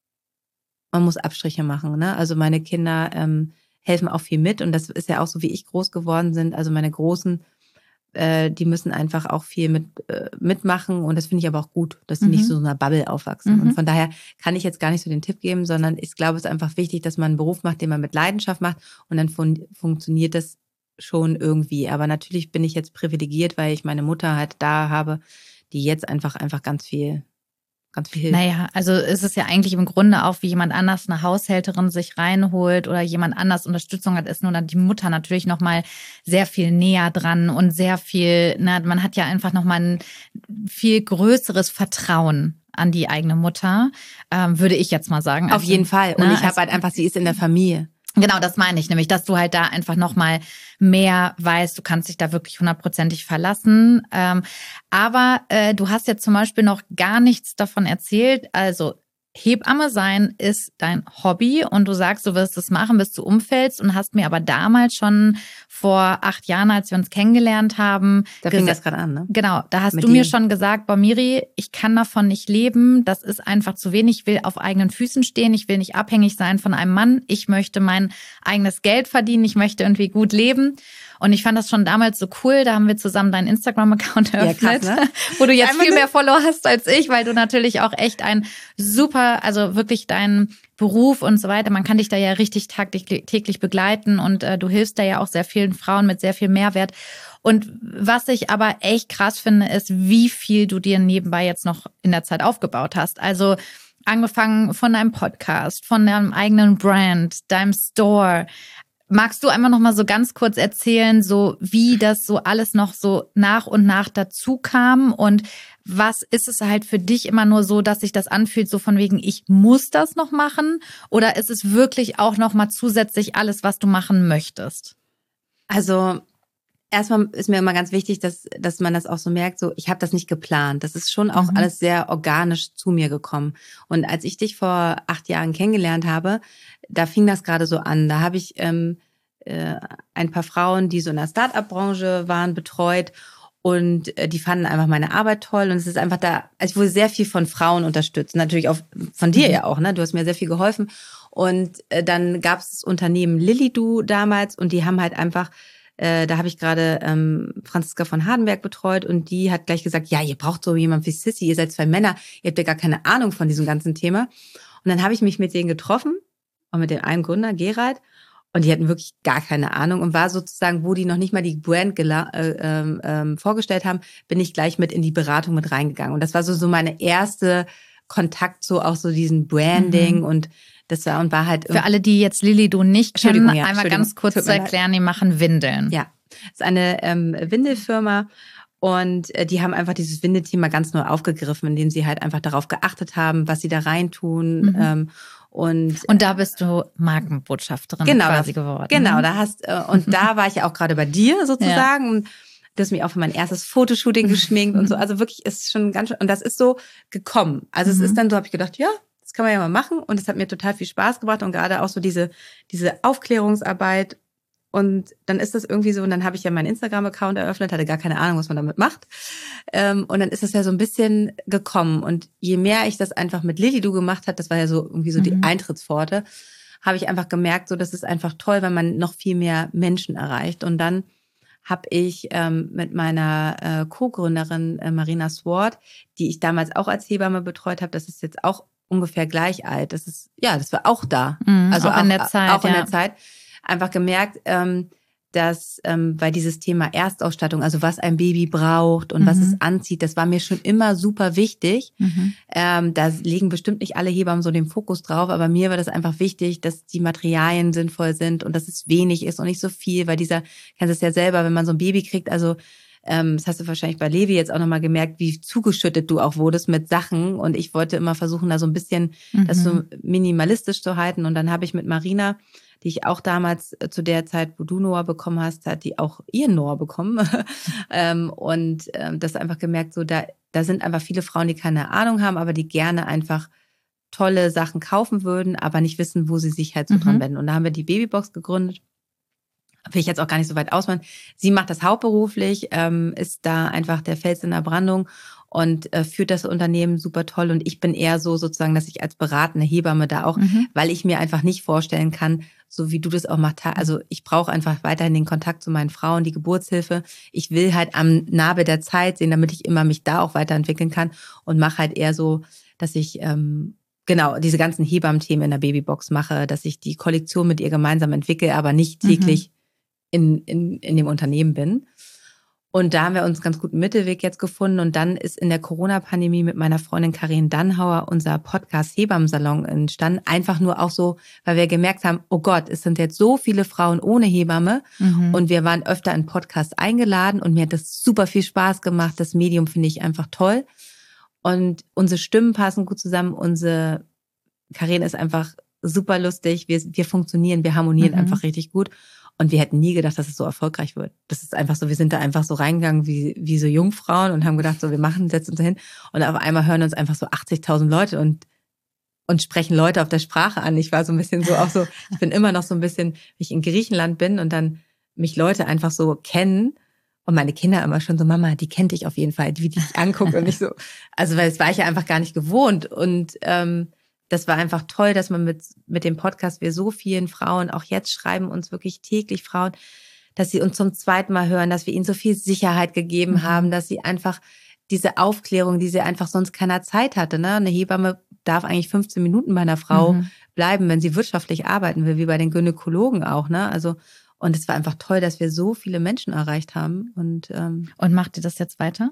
man muss Abstriche machen, ne? Also meine Kinder ähm, helfen auch viel mit und das ist ja auch so, wie ich groß geworden sind. Also meine Großen, äh, die müssen einfach auch viel mit äh, mitmachen und das finde ich aber auch gut, dass die Mhm. nicht so in einer Bubble aufwachsen. Mhm. Und von daher kann ich jetzt gar nicht so den Tipp geben, sondern ich glaube, es ist einfach wichtig, dass man einen Beruf macht, den man mit Leidenschaft macht und dann fun- funktioniert das schon irgendwie. Aber natürlich bin ich jetzt privilegiert, weil ich meine Mutter halt da habe, die jetzt einfach einfach ganz viel ganz viel hilft. Naja, also ist es ja eigentlich im Grunde auch, wie jemand anders eine Haushälterin sich reinholt oder jemand anders Unterstützung hat, ist nur dann die Mutter natürlich nochmal sehr viel näher dran und sehr viel, na, man hat ja einfach nochmal ein viel größeres Vertrauen an die eigene Mutter, ähm, würde ich jetzt mal sagen. Auf Also, jeden Fall. Und ne, ich habe also- halt einfach, sie ist in der Familie. Genau, das meine ich nämlich, dass du halt da einfach nochmal mehr weißt, du kannst dich da wirklich hundertprozentig verlassen. Ähm, aber äh, du hast jetzt zum Beispiel noch gar nichts davon erzählt. Also Hebamme sein ist dein Hobby und du sagst, du wirst es machen, bis du umfällst und hast mir aber damals schon vor acht Jahren, als wir uns kennengelernt haben, Da fing gesa- das gerade an, ne? Genau, da hast Mit du mir dir. schon gesagt, Bomiri, ich kann davon nicht leben, das ist einfach zu wenig, ich will auf eigenen Füßen stehen, ich will nicht abhängig sein von einem Mann, ich möchte mein eigenes Geld verdienen, ich möchte irgendwie gut leben. Und ich fand das schon damals so cool, da haben wir zusammen deinen Instagram-Account Ja, eröffnet, krass, ne? wo du jetzt Einfach viel nur- mehr Follower hast als ich, weil du natürlich auch echt ein super, also wirklich deinen Beruf und so weiter, man kann dich da ja richtig tagtäglich täglich begleiten und äh, du hilfst da ja auch sehr vielen Frauen mit sehr viel Mehrwert. Und was ich aber echt krass finde, ist, wie viel du dir nebenbei jetzt noch in der Zeit aufgebaut hast. Also angefangen von deinem Podcast, von deinem eigenen Brand, deinem Store. Magst du einmal noch mal so ganz kurz erzählen, so wie das so alles noch so nach und nach dazu kam und was ist es halt für dich immer nur so, dass sich das anfühlt, so von wegen, ich muss das noch machen? Oder ist es wirklich auch noch mal zusätzlich alles, was du machen möchtest? Also erstmal ist mir immer ganz wichtig, dass dass man das auch so merkt, so ich habe das nicht geplant. Das ist schon auch Mhm. alles sehr organisch zu mir gekommen. Und als ich dich vor acht Jahren kennengelernt habe, da fing das gerade so an. Da habe ich ähm, äh, ein paar Frauen, die so in der Start-up-Branche waren, betreut. Und äh, die fanden einfach meine Arbeit toll. Und es ist einfach da, also ich wurde sehr viel von Frauen unterstützt. Natürlich auch von dir Mhm. ja auch, ne? Du hast mir sehr viel geholfen. Und äh, dann gab es das Unternehmen Lilidu damals und die haben halt einfach äh, da habe ich gerade ähm, Franziska von Hardenberg betreut und die hat gleich gesagt, ja, ihr braucht so jemanden wie Sissy, ihr seid zwei Männer, ihr habt ja gar keine Ahnung von diesem ganzen Thema. Und dann habe ich mich mit denen getroffen und mit dem einen Gründer, Gerald, und die hatten wirklich gar keine Ahnung und war sozusagen, wo die noch nicht mal die Brand gela- äh, ähm, vorgestellt haben, bin ich gleich mit in die Beratung mit reingegangen. Und das war so so meine erste Kontakt zu auch so diesen Branding mhm. und das war und war halt für alle, die jetzt Lilido nicht kennen, ja, einmal ganz kurz zu erklären, die machen Windeln. Ja, das ist eine ähm, Windelfirma. Und äh, die haben einfach dieses Windelthema ganz neu aufgegriffen, indem sie halt einfach darauf geachtet haben, was sie da reintun. Mhm. Ähm, und, und da bist du Markenbotschafterin genau, quasi das, geworden. Genau, da hast äh, und da war ich ja auch gerade bei dir sozusagen. Ja. Und du hast mich auch für mein erstes Fotoshooting geschminkt und so. Also wirklich ist schon ganz schön. Und das ist so gekommen. Also mhm. es ist dann so, habe ich gedacht, ja, das kann man ja mal machen. Und es hat mir total viel Spaß gebracht und gerade auch so diese diese Aufklärungsarbeit. Und dann ist das irgendwie so, und dann habe ich ja meinen Instagram-Account eröffnet, hatte gar keine Ahnung, was man damit macht. Ähm, und dann ist das ja so ein bisschen gekommen. Und je mehr ich das einfach mit Lilido gemacht hat, das war ja so irgendwie so mhm. die Eintrittspforte, habe ich einfach gemerkt, so das ist einfach toll, wenn man noch viel mehr Menschen erreicht. Und dann habe ich ähm, mit meiner äh, Co-Gründerin äh, Marina Swart, die ich damals auch als Hebamme betreut habe, das ist jetzt auch ungefähr gleich alt. Das ist, ja, das war auch da. Mhm, also auch, auch in der Zeit. Auch in ja. der Zeit. Einfach gemerkt, ähm, dass ähm, bei dieses Thema Erstausstattung, also was ein Baby braucht und mhm. was es anzieht, das war mir schon immer super wichtig. Mhm. Ähm, da legen bestimmt nicht alle Hebammen so den Fokus drauf, aber mir war das einfach wichtig, dass die Materialien sinnvoll sind und dass es wenig ist und nicht so viel, weil dieser, kennst du es ja selber, wenn man so ein Baby kriegt, also ähm, das hast du wahrscheinlich bei Levi jetzt auch nochmal gemerkt, wie zugeschüttet du auch wurdest mit Sachen und ich wollte immer versuchen, da so ein bisschen mhm. das so minimalistisch zu halten und dann habe ich mit Marina, die ich auch damals zu der Zeit, wo du Noah bekommen hast, hat die auch ihren Noah bekommen. ähm, und ähm, das einfach gemerkt, so da, da sind einfach viele Frauen, die keine Ahnung haben, aber die gerne einfach tolle Sachen kaufen würden, aber nicht wissen, wo sie sich halt so mhm. dran wenden. Und da haben wir die Babybox gegründet. Will ich jetzt auch gar nicht so weit ausmachen. Sie macht das hauptberuflich, ähm, ist da einfach der Fels in der Brandung und äh, führt das Unternehmen super toll. Und ich bin eher so sozusagen, dass ich als beratende Hebamme da auch, mhm. weil ich mir einfach nicht vorstellen kann, so wie du das auch machst. Also ich brauche einfach weiterhin den Kontakt zu meinen Frauen, die Geburtshilfe. Ich will halt am Nabe der Zeit sehen, damit ich immer mich da auch weiterentwickeln kann und mache halt eher so, dass ich ähm, genau diese ganzen Hebammen-Themen in der Babybox mache, dass ich die Kollektion mit ihr gemeinsam entwickle, aber nicht täglich mhm. in, in, in dem Unternehmen bin. Und da haben wir uns einen ganz guten Mittelweg jetzt gefunden. Und dann ist in der Corona-Pandemie mit meiner Freundin Karin Dannhauer unser Podcast Hebammensalon entstanden. Einfach nur auch so, weil wir gemerkt haben, oh Gott, es sind jetzt so viele Frauen ohne Hebamme. Mhm. Und wir waren öfter in Podcast eingeladen und mir hat das super viel Spaß gemacht. Das Medium finde ich einfach toll. Und unsere Stimmen passen gut zusammen. Unsere Karin ist einfach super lustig. Wir, wir funktionieren, wir harmonieren mhm. einfach richtig gut. Und wir hätten nie gedacht, dass es so erfolgreich wird. Das ist einfach so, wir sind da einfach so reingegangen wie wie so Jungfrauen und haben gedacht, so wir machen, setzen uns da hin. Und auf einmal hören uns einfach so achtzigtausend Leute und und sprechen Leute auf der Sprache an. Ich war so ein bisschen so auch so, ich bin immer noch so ein bisschen, wenn ich in Griechenland bin und dann mich Leute einfach so kennen und meine Kinder immer schon so, Mama, die kennt dich auf jeden Fall, wie die dich anguckt und nicht so. Also weil das war ich ja einfach gar nicht gewohnt und ähm, das war einfach toll, dass man mit mit dem Podcast, wir so vielen Frauen, auch jetzt schreiben uns wirklich täglich Frauen, dass sie uns zum zweiten Mal hören, dass wir ihnen so viel Sicherheit gegeben mhm. haben, dass sie einfach diese Aufklärung, die sie einfach sonst keiner Zeit hatte. Ne? Eine Hebamme darf eigentlich fünfzehn Minuten bei einer Frau mhm. bleiben, wenn sie wirtschaftlich arbeiten will, wie bei den Gynäkologen auch. Ne? Also und es war einfach toll, dass wir so viele Menschen erreicht haben. Und ähm, und macht ihr das jetzt weiter?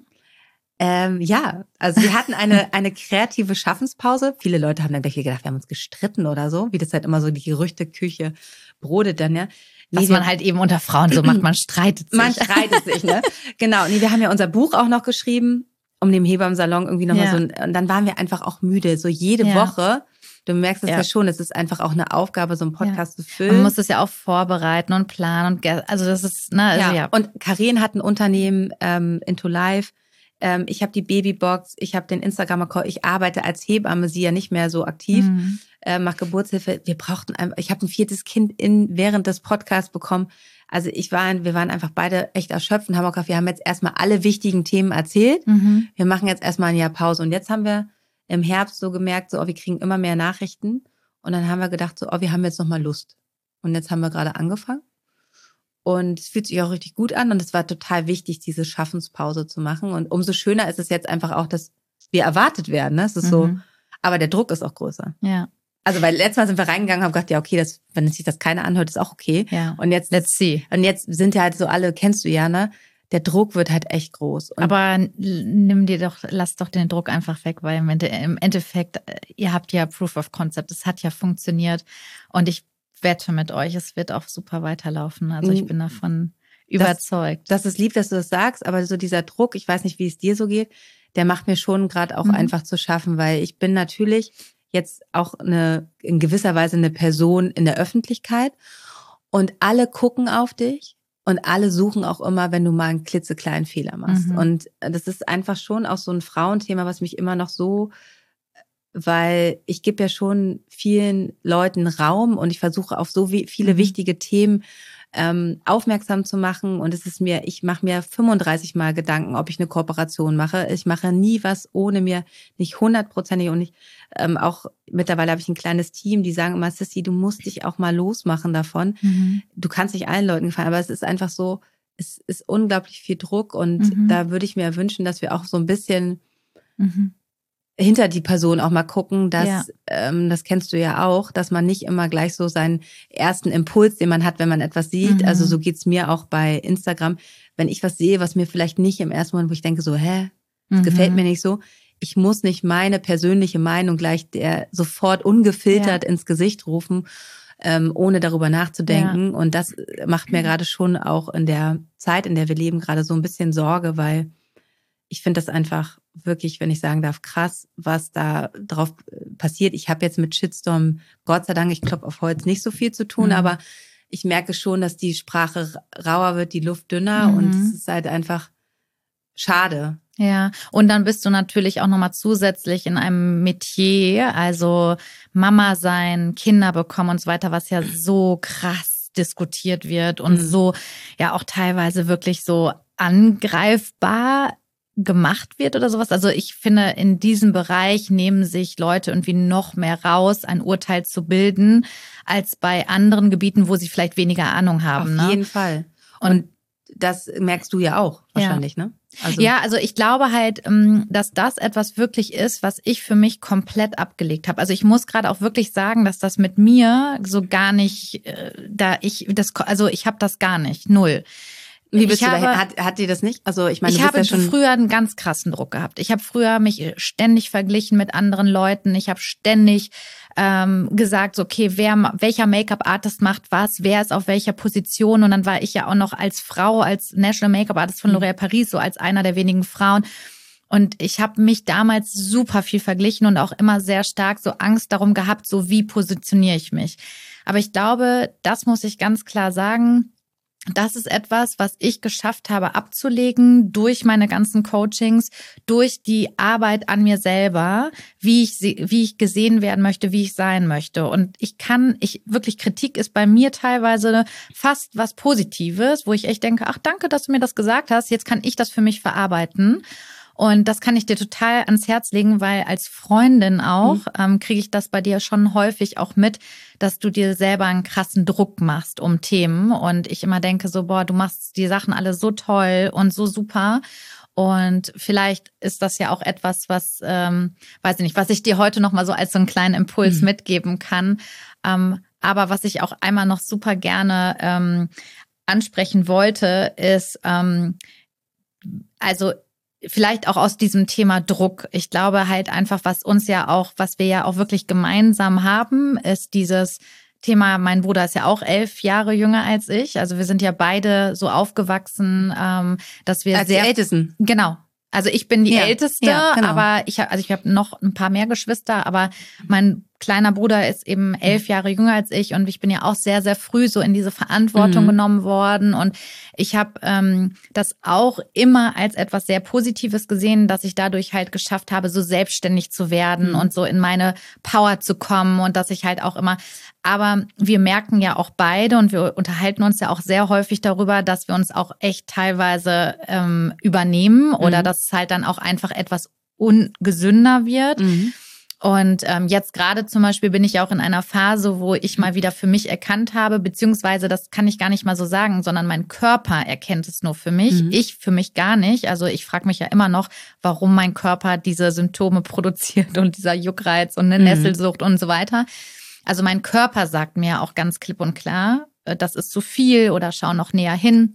Ähm, ja, also wir hatten eine eine kreative Schaffenspause. Viele Leute haben dann gleich gedacht, wir haben uns gestritten oder so, wie das halt immer so die Gerüchteküche brodet dann, ja. Nee, was man halt eben unter Frauen so macht, man streitet sich. Man streitet sich, ne? Genau, nee, wir haben ja unser Buch auch noch geschrieben, um dem Hebammensalon irgendwie nochmal ja. so, ein, und dann waren wir einfach auch müde, so jede ja. Woche. Du merkst es ja. ja schon, es ist einfach auch eine Aufgabe, so einen Podcast ja. zu füllen. Man muss es ja auch vorbereiten und planen und also das ist, ne, also ja. ja. Und Karin hat ein Unternehmen, ähm, Into Life. Ähm, ich habe die Babybox, ich habe den Instagram-Account, ich arbeite als Hebamme, sie ja nicht mehr so aktiv, mhm. äh, mache Geburtshilfe. Wir brauchten einfach, ich habe ein viertes Kind in während des Podcasts bekommen. Also ich war, wir waren einfach beide echt erschöpft und haben auch gesagt, wir haben jetzt erstmal alle wichtigen Themen erzählt. Mhm. Wir machen jetzt erstmal ein Jahr Pause. Und jetzt haben wir im Herbst so gemerkt, so, oh, wir kriegen immer mehr Nachrichten. Und dann haben wir gedacht, so, oh, wir haben jetzt nochmal Lust. Und jetzt haben wir gerade angefangen. Und es fühlt sich auch richtig gut an und es war total wichtig, diese Schaffenspause zu machen. Und umso schöner ist es jetzt einfach auch, dass wir erwartet werden. Ne? Es ist mhm. so, aber der Druck ist auch größer. Ja. Also weil letztes Mal sind wir reingegangen und haben gedacht, ja okay, das, wenn sich das keiner anhört, ist auch okay. Ja. Und jetzt, let's see. Und jetzt sind ja halt so alle, kennst du ja, ne? Der Druck wird halt echt groß. Und aber nimm dir doch, lass doch den Druck einfach weg, weil im Endeffekt, ihr habt ja Proof of Concept, es hat ja funktioniert und ich wette mit euch, es wird auch super weiterlaufen. Also ich bin davon überzeugt. Das, das ist lieb, dass du das sagst, aber so dieser Druck, ich weiß nicht, wie es dir so geht, der macht mir schon gerade auch mhm. einfach zu schaffen, weil ich bin natürlich jetzt auch eine in gewisser Weise eine Person in der Öffentlichkeit und alle gucken auf dich und alle suchen auch immer, wenn du mal einen klitzekleinen Fehler machst. Mhm. Und das ist einfach schon auch so ein Frauenthema, was mich immer noch so, weil ich gebe ja schon vielen Leuten Raum und ich versuche auf so viele mhm. wichtige Themen ähm, aufmerksam zu machen. Und es ist mir, ich mache mir fünfunddreißig Mal Gedanken, ob ich eine Kooperation mache. Ich mache nie was ohne mir, nicht hundertprozentig. Und ich ähm, auch mittlerweile habe ich ein kleines Team, die sagen immer, Sissy, du musst dich auch mal losmachen davon. Mhm. Du kannst nicht allen Leuten gefallen, aber es ist einfach so, es ist unglaublich viel Druck. Und mhm. da würde ich mir wünschen, dass wir auch so ein bisschen mhm. hinter die Person auch mal gucken, dass, ja. ähm, das kennst du ja auch, dass man nicht immer gleich so seinen ersten Impuls, den man hat, wenn man etwas sieht, mhm. also so geht's mir auch bei Instagram, wenn ich was sehe, was mir vielleicht nicht im ersten Moment, wo ich denke so, hä, das mhm. gefällt mir nicht so, ich muss nicht meine persönliche Meinung gleich der sofort ungefiltert ja. ins Gesicht rufen, ähm, ohne darüber nachzudenken ja. und das macht mir gerade schon auch in der Zeit, in der wir leben, gerade so ein bisschen Sorge, weil ich finde das einfach wirklich, wenn ich sagen darf, krass, was da drauf passiert. Ich habe jetzt mit Shitstorm, Gott sei Dank, ich klopfe auf Holz, nicht so viel zu tun, mhm. aber ich merke schon, dass die Sprache rauer wird, die Luft dünner mhm. und es ist halt einfach schade. Ja, und dann bist du natürlich auch nochmal zusätzlich in einem Metier, also Mama sein, Kinder bekommen und so weiter, was ja so krass diskutiert wird und mhm. so ja auch teilweise wirklich so angreifbar gemacht wird oder sowas. Also ich finde, in diesem Bereich nehmen sich Leute irgendwie noch mehr raus, ein Urteil zu bilden, als bei anderen Gebieten, wo sie vielleicht weniger Ahnung haben. Auf ne? jeden Fall. Und, Und das merkst du ja auch wahrscheinlich, ja. ne? Also. Ja, also ich glaube halt, dass das etwas wirklich ist, was ich für mich komplett abgelegt habe. Also ich muss gerade auch wirklich sagen, dass das mit mir so gar nicht, da ich das, also ich habe das gar nicht, null. Wie bist ich du habe, da, hat, hat die das nicht? Also ich meine, ich du bist habe ja schon früher einen ganz krassen Druck gehabt. Ich habe früher mich ständig verglichen mit anderen Leuten. Ich habe ständig ähm, gesagt, so, okay, wer, welcher Make-up-Artist macht was, wer ist auf welcher Position. Und dann war ich ja auch noch als Frau, als National Make-up-Artist von L'Oréal Paris, so als einer der wenigen Frauen. Und ich habe mich damals super viel verglichen und auch immer sehr stark so Angst darum gehabt, so wie positioniere ich mich. Aber ich glaube, das muss ich ganz klar sagen, das ist etwas, was ich geschafft habe abzulegen durch meine ganzen Coachings, durch die Arbeit an mir selber, wie ich wie ich gesehen werden möchte, wie ich sein möchte. Und ich kann, ich wirklich Kritik ist bei mir teilweise fast was Positives, wo ich echt denke, ach danke, dass du mir das gesagt hast, jetzt kann ich das für mich verarbeiten. Und das kann ich dir total ans Herz legen, weil als Freundin auch mhm. ähm, kriege ich das bei dir schon häufig auch mit, dass du dir selber einen krassen Druck machst um Themen. Und ich immer denke so, boah, du machst die Sachen alle so toll und so super. Und vielleicht ist das ja auch etwas, was, ähm, weiß ich nicht, was ich dir heute noch mal so als so einen kleinen Impuls mhm. mitgeben kann. Ähm, aber was ich auch einmal noch super gerne ähm, ansprechen wollte, ist, ähm, also vielleicht auch aus diesem Thema Druck. Ich glaube halt einfach, was uns ja auch, was wir ja auch wirklich gemeinsam haben, ist dieses Thema, mein Bruder ist ja auch elf Jahre jünger als ich. Also wir sind ja beide so aufgewachsen, ähm, dass wir als sehr... Als die Ältesten. Genau. Also ich bin die ja, Älteste, ja, genau. aber ich habe also ich habe noch ein paar mehr Geschwister, aber mein kleiner Bruder ist eben elf Jahre jünger als ich und ich bin ja auch sehr, sehr früh so in diese Verantwortung mhm. genommen worden und ich habe ähm, das auch immer als etwas sehr Positives gesehen, dass ich dadurch halt geschafft habe, so selbstständig zu werden mhm. und so in meine Power zu kommen und dass ich halt auch immer, aber wir merken ja auch beide und wir unterhalten uns ja auch sehr häufig darüber, dass wir uns auch echt teilweise ähm, übernehmen oder mhm. dass es halt dann auch einfach etwas ungesünder wird. Mhm. Und ähm, jetzt gerade zum Beispiel bin ich auch in einer Phase, wo ich mal wieder für mich erkannt habe, beziehungsweise das kann ich gar nicht mal so sagen, sondern mein Körper erkennt es nur für mich, mhm. ich für mich gar nicht. Also ich frage mich ja immer noch, warum mein Körper diese Symptome produziert und dieser Juckreiz und eine mhm. Nesselsucht und so weiter. Also mein Körper sagt mir auch ganz klipp und klar, das ist zu viel oder schau noch näher hin.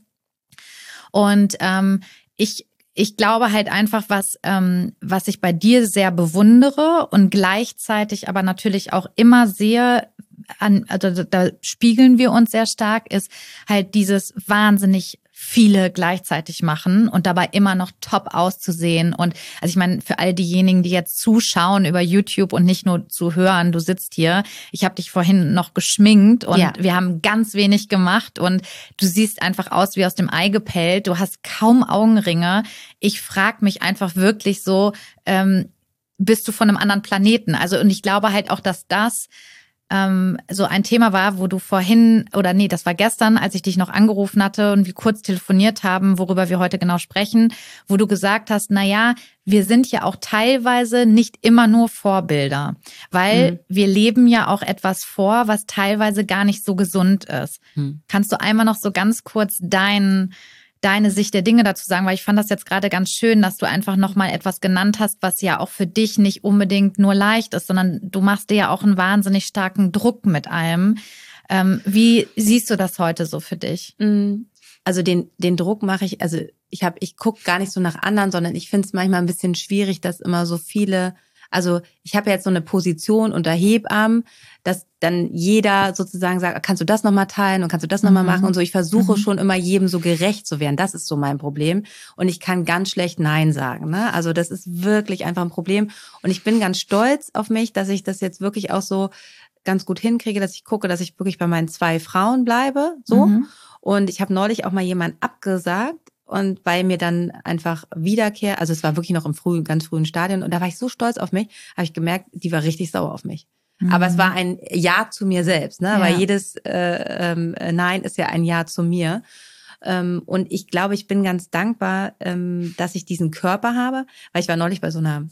Und ähm, ich Ich glaube halt einfach, was ähm, was ich bei dir sehr bewundere und gleichzeitig aber natürlich auch immer sehe, an, also da spiegeln wir uns sehr stark, ist halt dieses wahnsinnig viele gleichzeitig machen und dabei immer noch top auszusehen. Und also ich meine, für all diejenigen, die jetzt zuschauen über YouTube und nicht nur zu hören, du sitzt hier, ich habe dich vorhin noch geschminkt und ja. wir haben ganz wenig gemacht und du siehst einfach aus wie aus dem Ei gepellt, du hast kaum Augenringe. Ich frage mich einfach wirklich so, ähm, bist du von einem anderen Planeten? Also und ich glaube halt auch, dass das ähm, so ein Thema war, wo du vorhin, oder nee, das war gestern, als ich dich noch angerufen hatte und wir kurz telefoniert haben, worüber wir heute genau sprechen, wo du gesagt hast, na ja, wir sind ja auch teilweise nicht immer nur Vorbilder, weil mhm. wir leben ja auch etwas vor, was teilweise gar nicht so gesund ist. Mhm. Kannst du einmal noch so ganz kurz dein deine Sicht der Dinge dazu sagen, weil ich fand das jetzt gerade ganz schön, dass du einfach nochmal etwas genannt hast, was ja auch für dich nicht unbedingt nur leicht ist, sondern du machst dir ja auch einen wahnsinnig starken Druck mit allem. Ähm, wie siehst du das heute so für dich? Also den den Druck mache ich, also ich habe, ich gucke gar nicht so nach anderen, sondern ich finde es manchmal ein bisschen schwierig, dass immer so viele, also ich habe jetzt so eine Position unter Hebammen, dass dann jeder sozusagen sagt, kannst du das nochmal teilen und kannst du das nochmal mhm. machen und so. Ich versuche mhm. schon immer jedem so gerecht zu werden. Das ist so mein Problem. Und ich kann ganz schlecht Nein sagen. Ne? Also das ist wirklich einfach ein Problem. Und ich bin ganz stolz auf mich, dass ich das jetzt wirklich auch so ganz gut hinkriege, dass ich gucke, dass ich wirklich bei meinen zwei Frauen bleibe. So. Mhm. Und ich habe neulich auch mal jemanden abgesagt. Und weil mir dann einfach Wiederkehr, also es war wirklich noch im frühen, ganz frühen Stadion, und da war ich so stolz auf mich, habe ich gemerkt, die war richtig sauer auf mich. Mhm. Aber es war ein Ja zu mir selbst, ne? Ja. Weil jedes äh, ähm, Nein ist ja ein Ja zu mir. Ähm, und ich glaube, ich bin ganz dankbar, ähm, dass ich diesen Körper habe, weil ich war neulich bei so einer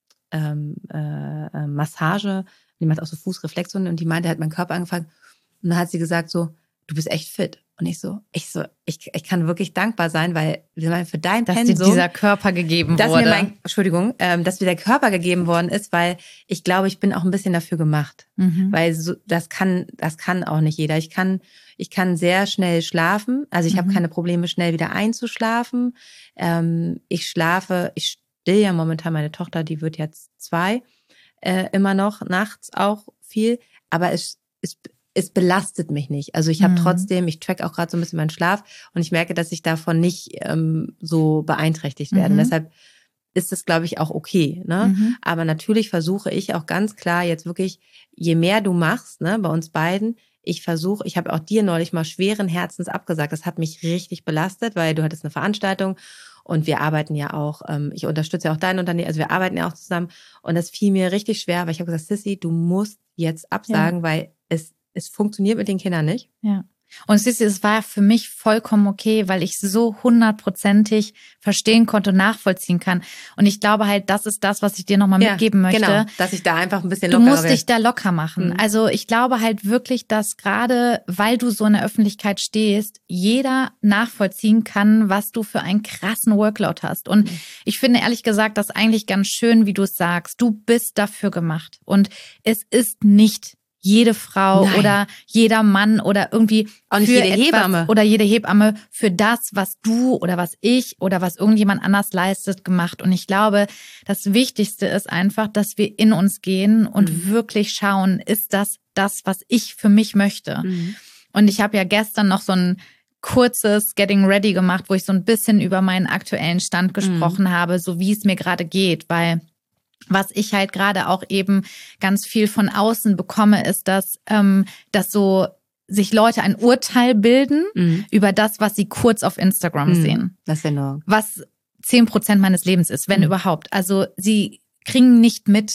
ähm, äh, Massage, die macht auch so Fußreflexionen und die meinte, hat meinen Körper angefangen und dann hat sie gesagt so, du bist echt fit. Und ich so, ich so, ich, ich kann wirklich dankbar sein, weil für dein dass Pensum, dir dieser Körper gegeben dass wurde. Mir mein, Entschuldigung, ähm, dass mir der Körper gegeben worden ist, weil ich glaube, ich bin auch ein bisschen dafür gemacht, mhm. weil so, das kann, das kann auch nicht jeder. Ich kann, ich kann sehr schnell schlafen, also ich mhm. habe keine Probleme, schnell wieder einzuschlafen. Ähm, ich schlafe, ich still ja momentan meine Tochter, die wird jetzt zwei, äh, immer noch nachts auch viel, aber es ist es belastet mich nicht. Also ich habe mhm. trotzdem, ich track auch gerade so ein bisschen meinen Schlaf und ich merke, dass ich davon nicht ähm, so beeinträchtigt werde. Mhm. Deshalb ist das, glaube ich, auch okay. Ne? Mhm. Aber natürlich versuche ich auch ganz klar jetzt wirklich, je mehr du machst, ne, bei uns beiden, ich versuche, ich habe auch dir neulich mal schweren Herzens abgesagt. Das hat mich richtig belastet, weil du hattest eine Veranstaltung und wir arbeiten ja auch, ähm, ich unterstütze ja auch dein Unternehmen, also wir arbeiten ja auch zusammen und das fiel mir richtig schwer, weil ich habe gesagt, Sissy, du musst jetzt absagen, ja. weil es Es funktioniert mit den Kindern nicht. Ja. Und siehst du, es war für mich vollkommen okay, weil ich so hundertprozentig verstehen konnte und nachvollziehen kann. Und ich glaube halt, das ist das, was ich dir nochmal ja, mitgeben möchte. Genau, dass ich da einfach ein bisschen locker locker Du musst dich da locker machen. Mhm. Also ich glaube halt wirklich, dass gerade, weil du so in der Öffentlichkeit stehst, jeder nachvollziehen kann, was du für einen krassen Workload hast. Und mhm. ich finde ehrlich gesagt, das eigentlich ganz schön, wie du es sagst. Du bist dafür gemacht. Und es ist nicht jede Frau Nein. oder jeder Mann oder irgendwie auch nicht für jede etwas, Hebamme oder jede Hebamme für das, was du oder was ich oder was irgendjemand anders leistet, gemacht. Und ich glaube, das Wichtigste ist einfach, dass wir in uns gehen und mhm. wirklich schauen, ist das das, was ich für mich möchte? Mhm. Und ich habe ja gestern noch so ein kurzes Getting Ready gemacht, wo ich so ein bisschen über meinen aktuellen Stand gesprochen mhm. habe, so wie es mir gerade geht, weil was ich halt gerade auch eben ganz viel von außen bekomme, ist, dass, ähm, dass so sich Leute ein Urteil bilden mhm. über das, was sie kurz auf Instagram mhm. sehen. Das ist ja was zehn Prozent meines Lebens ist, wenn mhm. überhaupt. Also sie kriegen nicht mit,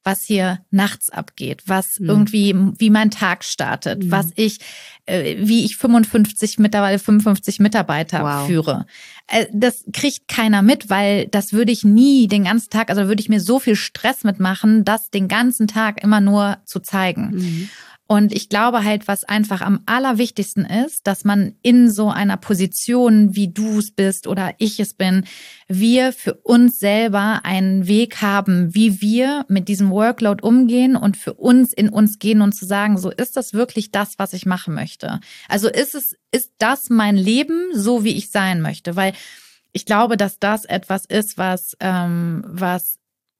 was hier nachts abgeht, was Mhm. irgendwie, wie mein Tag startet, Mhm. was ich, äh, wie ich fünfundfünfzig, mittlerweile fünfundfünfzig Mitarbeiter Wow. führe. Äh, das kriegt keiner mit, weil das würde ich nie den ganzen Tag, also da würde ich mir so viel Stress mitmachen, das den ganzen Tag immer nur zu zeigen. Mhm. Und ich glaube halt, was einfach am allerwichtigsten ist, dass man in so einer Position, wie du es bist oder ich es bin, wir für uns selber einen Weg haben, wie wir mit diesem Workload umgehen und für uns in uns gehen und zu sagen, so ist das wirklich das, was ich machen möchte? Also ist es, ist das mein Leben, so wie ich sein möchte? Weil ich glaube, dass das etwas ist, was, ähm, was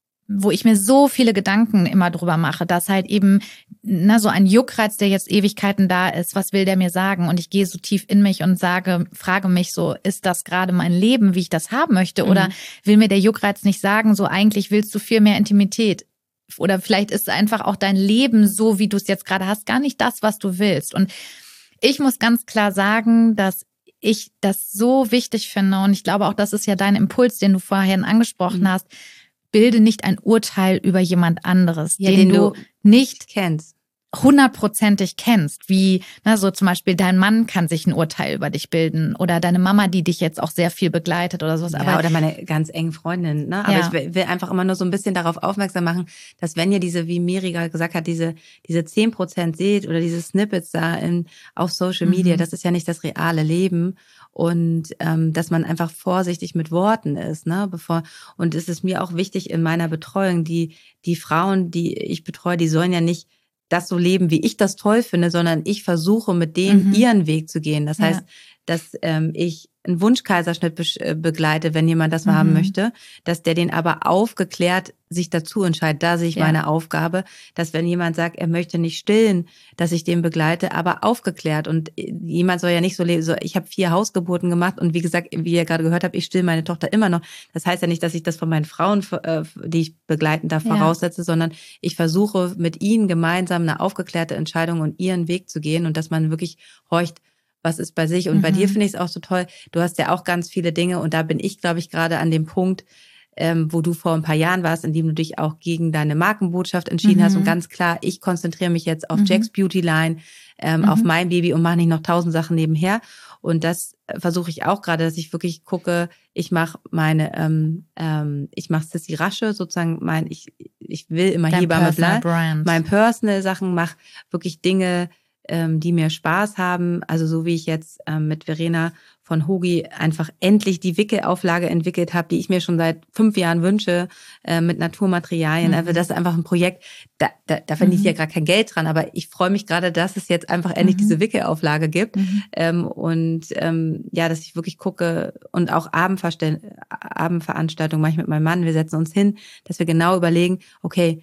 wo ich mir so viele Gedanken immer drüber mache, dass halt eben na, so ein Juckreiz, der jetzt Ewigkeiten da ist, was will der mir sagen? Und ich gehe so tief in mich und sage, frage mich so, ist das gerade mein Leben, wie ich das haben möchte? Mhm. Oder will mir der Juckreiz nicht sagen, so eigentlich willst du viel mehr Intimität? Oder vielleicht ist einfach auch dein Leben so, wie du es jetzt gerade hast, gar nicht das, was du willst. Und ich muss ganz klar sagen, dass ich das so wichtig finde. Und ich glaube auch, das ist ja dein Impuls, den du vorhin angesprochen Mhm. hast. Bilde nicht ein Urteil über jemand anderes, Ja, den, den du du nicht kennst. hundertprozentig kennst, wie na, so zum Beispiel dein Mann kann sich ein Urteil über dich bilden oder deine Mama, die dich jetzt auch sehr viel begleitet oder sowas. Ja, Aber oder meine ganz engen Freundinnen. Ne? Aber Ja. ich will will einfach immer nur so ein bisschen darauf aufmerksam machen, dass wenn ihr diese, wie Miri gerade gesagt hat, diese diese zehn Prozent seht oder diese Snippets da in, auf Social Media, Mhm. das ist ja nicht das reale Leben. Und ähm, dass man einfach vorsichtig mit Worten ist, ne? Bevor, und es ist mir auch wichtig in meiner Betreuung, die, die Frauen, die ich betreue, die sollen ja nicht das so leben, wie ich das toll finde, sondern ich versuche mit denen Mhm. ihren Weg zu gehen. Das Ja. heißt, dass ähm, ich einen Wunschkaiserschnitt be äh, begleite, wenn jemand das Mhm. haben möchte, dass der den aber aufgeklärt sich dazu entscheidet. Da sehe ich Ja. meine Aufgabe, dass wenn jemand sagt, er möchte nicht stillen, dass ich den begleite, aber aufgeklärt. Und jemand soll ja nicht so leben. So, ich habe vier Hausgeburten gemacht und wie gesagt, wie ihr gerade gehört habt, ich still meine Tochter immer noch. Das heißt ja nicht, dass ich das von meinen Frauen, äh, die ich begleiten darf, Ja. voraussetze, sondern ich versuche mit ihnen gemeinsam eine aufgeklärte Entscheidung und ihren Weg zu gehen und dass man wirklich horcht, was ist bei sich. Und Mhm. bei dir finde ich es auch so toll. Du hast ja auch ganz viele Dinge und da bin ich, glaube ich, gerade an dem Punkt, ähm, wo du vor ein paar Jahren warst, in dem du dich auch gegen deine Markenbotschaft entschieden Mhm. hast und ganz klar, ich konzentriere mich jetzt auf Mhm. Jack's Beauty Line, ähm, Mhm. auf mein Baby und mache nicht noch tausend Sachen nebenher. Und das äh, versuche ich auch gerade, dass ich wirklich gucke, ich mache meine, ähm, ähm, ich mache Sissy Rasche sozusagen, mein, ich, ich will immer Dein Hebamme Personal bleiben. Brand. Mein Personal Sachen, mache wirklich Dinge, ähm, die mir Spaß haben. Also so wie ich jetzt ähm, mit Verena von Hogi einfach endlich die Wickelauflage entwickelt habe, die ich mir schon seit fünf Jahren wünsche, äh, mit Naturmaterialien. Mhm. Also das ist einfach ein Projekt, da, da, da verdiene ich ja gar kein Geld dran, aber ich freue mich gerade, dass es jetzt einfach endlich Mhm. diese Wickelauflage gibt. Mhm. Ähm, und ähm, ja, dass ich wirklich gucke und auch Abendverstell- Abendveranstaltungen mache ich mit meinem Mann. Wir setzen uns hin, dass wir genau überlegen, okay,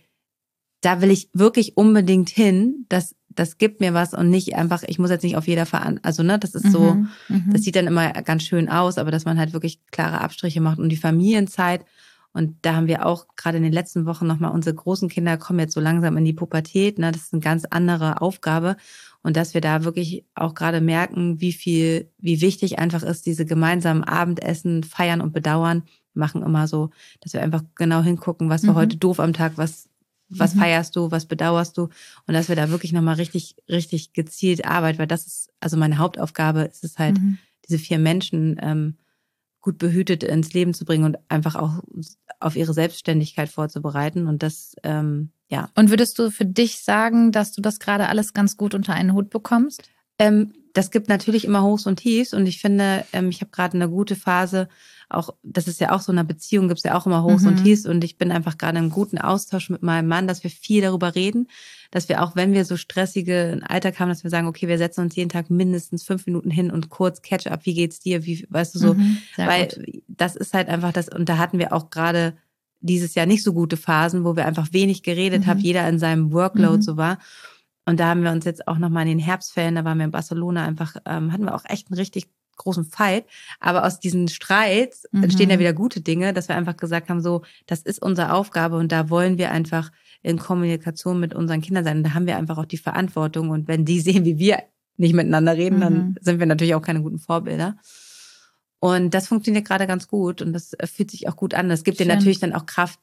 da will ich wirklich unbedingt hin, das, das gibt mir was und nicht einfach, ich muss jetzt nicht auf jeder Veranstaltung, also ne, das ist so, Mhm. Mhm. das sieht dann immer ganz schön aus, aber dass man halt wirklich klare Abstriche macht und die Familienzeit. Und da haben wir auch gerade in den letzten Wochen nochmal, unsere großen Kinder kommen jetzt so langsam in die Pubertät, ne, das ist eine ganz andere Aufgabe. Und dass wir da wirklich auch gerade merken, wie viel, wie wichtig einfach ist, diese gemeinsamen Abendessen, feiern und bedauern. Wir machen immer so, dass wir einfach genau hingucken, was war Mhm. heute doof am Tag, was Was Mhm. feierst du, was bedauerst du? Und dass wir da wirklich nochmal richtig, richtig gezielt arbeiten, weil das ist, also meine Hauptaufgabe ist es halt, Mhm. diese vier Menschen ähm, gut behütet ins Leben zu bringen und einfach auch auf ihre Selbstständigkeit vorzubereiten. Und das, ähm, ja. Und würdest du für dich sagen, dass du das gerade alles ganz gut unter einen Hut bekommst? Ähm, das gibt natürlich immer Hochs und Tiefs und ich finde, ähm, ich habe gerade eine gute Phase, auch, das ist ja auch so in einer Beziehung, gibt es ja auch immer Hochs Mhm. und Tiefs und ich bin einfach gerade im guten Austausch mit meinem Mann, dass wir viel darüber reden, dass wir auch, wenn wir so stressige Alltag haben, dass wir sagen, okay, wir setzen uns jeden Tag mindestens fünf Minuten hin und kurz Catch-up, wie geht's dir, wie, weißt du so, Mhm. Sehr weil gut. das ist halt einfach das, und da hatten wir auch gerade dieses Jahr nicht so gute Phasen, wo wir einfach wenig geredet Mhm. haben, jeder in seinem Workload Mhm. so war. Und da haben wir uns jetzt auch nochmal in den Herbstferien, da waren wir in Barcelona, einfach ähm, hatten wir auch echt einen richtig großen Fight. Aber aus diesen Streits Mhm. entstehen ja wieder gute Dinge, dass wir einfach gesagt haben, so, das ist unsere Aufgabe und da wollen wir einfach in Kommunikation mit unseren Kindern sein. Und da haben wir einfach auch die Verantwortung. Und wenn die sehen, wie wir nicht miteinander reden, Mhm. dann sind wir natürlich auch keine guten Vorbilder. Und das funktioniert gerade ganz gut und das fühlt sich auch gut an. Das gibt dir Schön. natürlich dann auch Kraft,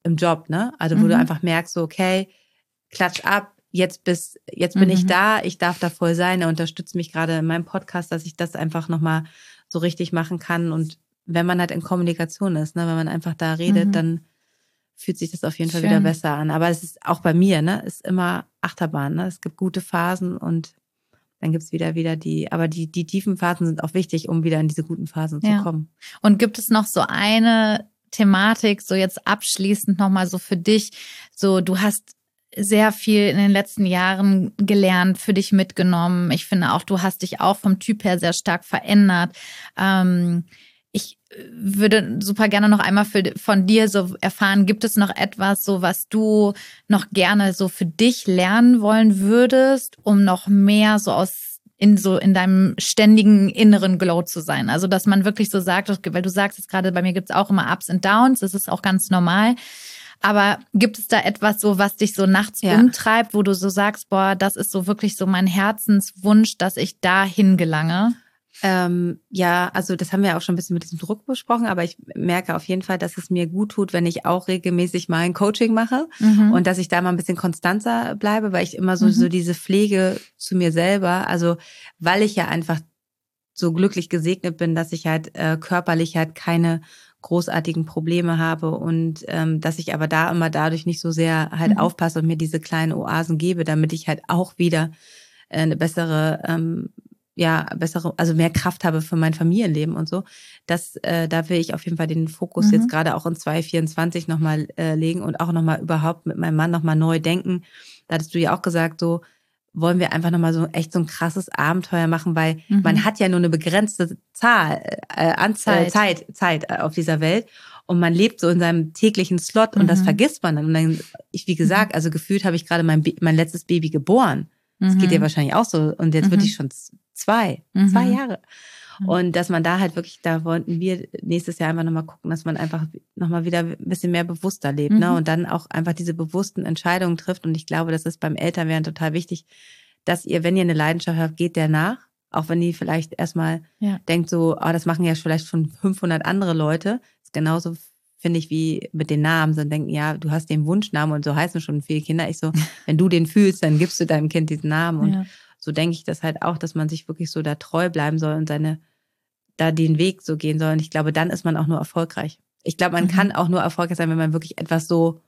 im Job, ne? Also wo Mhm. du einfach merkst, so okay, klatsch ab, jetzt bist, jetzt bin Mhm. ich da, ich darf da voll sein, er unterstützt mich gerade in meinem Podcast, dass ich das einfach nochmal so richtig machen kann. Und wenn man halt in Kommunikation ist, ne, wenn man einfach da redet, Mhm. dann fühlt sich das auf jeden Fall Schön. wieder besser an. Aber es ist auch bei mir, ne, ist immer Achterbahn, ne? Es gibt gute Phasen und dann gibt's wieder wieder die, aber die die tiefen Phasen sind auch wichtig, um wieder in diese guten Phasen Ja. zu kommen. Und gibt es noch so eine Thematik, so jetzt abschließend nochmal so für dich, so du hast sehr viel in den letzten Jahren gelernt, für dich mitgenommen. Ich finde auch, du hast dich auch vom Typ her sehr stark verändert. Ähm, ich würde super gerne noch einmal für, von dir so erfahren, gibt es noch etwas, so was du noch gerne so für dich lernen wollen würdest, um noch mehr so aus in so in deinem ständigen inneren Glow zu sein? Also, dass man wirklich so sagt, weil du sagst jetzt gerade, bei mir gibt es auch immer Ups und Downs, das ist auch ganz normal. Aber gibt es da etwas so, was dich so nachts Ja. umtreibt, wo du so sagst, boah, das ist so wirklich so mein Herzenswunsch, dass ich dahin gelange? Ähm, ja, also das haben wir auch schon ein bisschen mit diesem Druck besprochen, aber ich merke auf jeden Fall, dass es mir gut tut, wenn ich auch regelmäßig mal ein Coaching mache Mhm. und dass ich da mal ein bisschen konstanter bleibe, weil ich immer so, Mhm. so diese Pflege zu mir selber, also weil ich ja einfach so glücklich gesegnet bin, dass ich halt äh, körperlich halt keine großartigen Probleme habe und ähm, dass ich aber da immer dadurch nicht so sehr halt Mhm. aufpasse und mir diese kleinen Oasen gebe, damit ich halt auch wieder äh, eine bessere ähm, ja, bessere, also mehr Kraft habe für mein Familienleben und so. Das, äh, da will ich auf jeden Fall den Fokus Mhm. jetzt gerade auch in zwanzig vierundzwanzig nochmal äh, legen und auch nochmal überhaupt mit meinem Mann nochmal neu denken. Da hattest du ja auch gesagt, so wollen wir einfach nochmal so echt so ein krasses Abenteuer machen, weil Mhm. man hat ja nur eine begrenzte Zahl äh, an Zeit. Zeit, Zeit, Zeit äh, auf dieser Welt und man lebt so in seinem täglichen Slot und Mhm. das vergisst man dann. Und dann, ich, wie gesagt, also gefühlt habe ich gerade mein, mein letztes Baby geboren. Das Mhm. geht dir wahrscheinlich auch so. Und jetzt Mhm. wird die schon zwei, Mhm. zwei Jahre. Mhm. Und dass man da halt wirklich, da wollten wir nächstes Jahr einfach nochmal gucken, dass man einfach nochmal wieder ein bisschen mehr bewusster lebt, Mhm. ne? Und dann auch einfach diese bewussten Entscheidungen trifft. Und ich glaube, das ist beim Elternwerden total wichtig, dass ihr, wenn ihr eine Leidenschaft habt, geht der nach. Auch wenn die vielleicht erstmal Ja. denkt so, oh, das machen ja vielleicht schon fünfhundert andere Leute. Das ist genauso, finde ich, wie mit den Namen, so denken, ja, du hast den Wunschnamen und so heißen schon viele Kinder. Ich so, wenn du den fühlst, dann gibst du deinem Kind diesen Namen. Und Ja. so denke ich das halt auch, dass man sich wirklich so da treu bleiben soll und seine, da den Weg so gehen soll. Und ich glaube, dann ist man auch nur erfolgreich. Ich glaube, man Mhm. kann auch nur erfolgreich sein, wenn man wirklich etwas so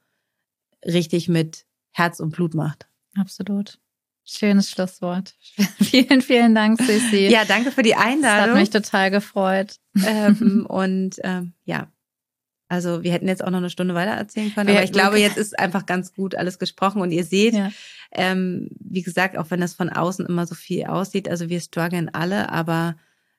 richtig mit Herz und Blut macht. Absolut. Schönes Schlusswort. Vielen, vielen Dank, Sissi. Ja, danke für die Das Einladung. hat mich total gefreut. ähm, und ähm, ja, also wir hätten jetzt auch noch eine Stunde weiter erzählen können, Wir- aber ich glaube, jetzt ist einfach ganz gut alles gesprochen und ihr seht, Ja. ähm, wie gesagt, auch wenn das von außen immer so viel aussieht, also wir strugglen alle, aber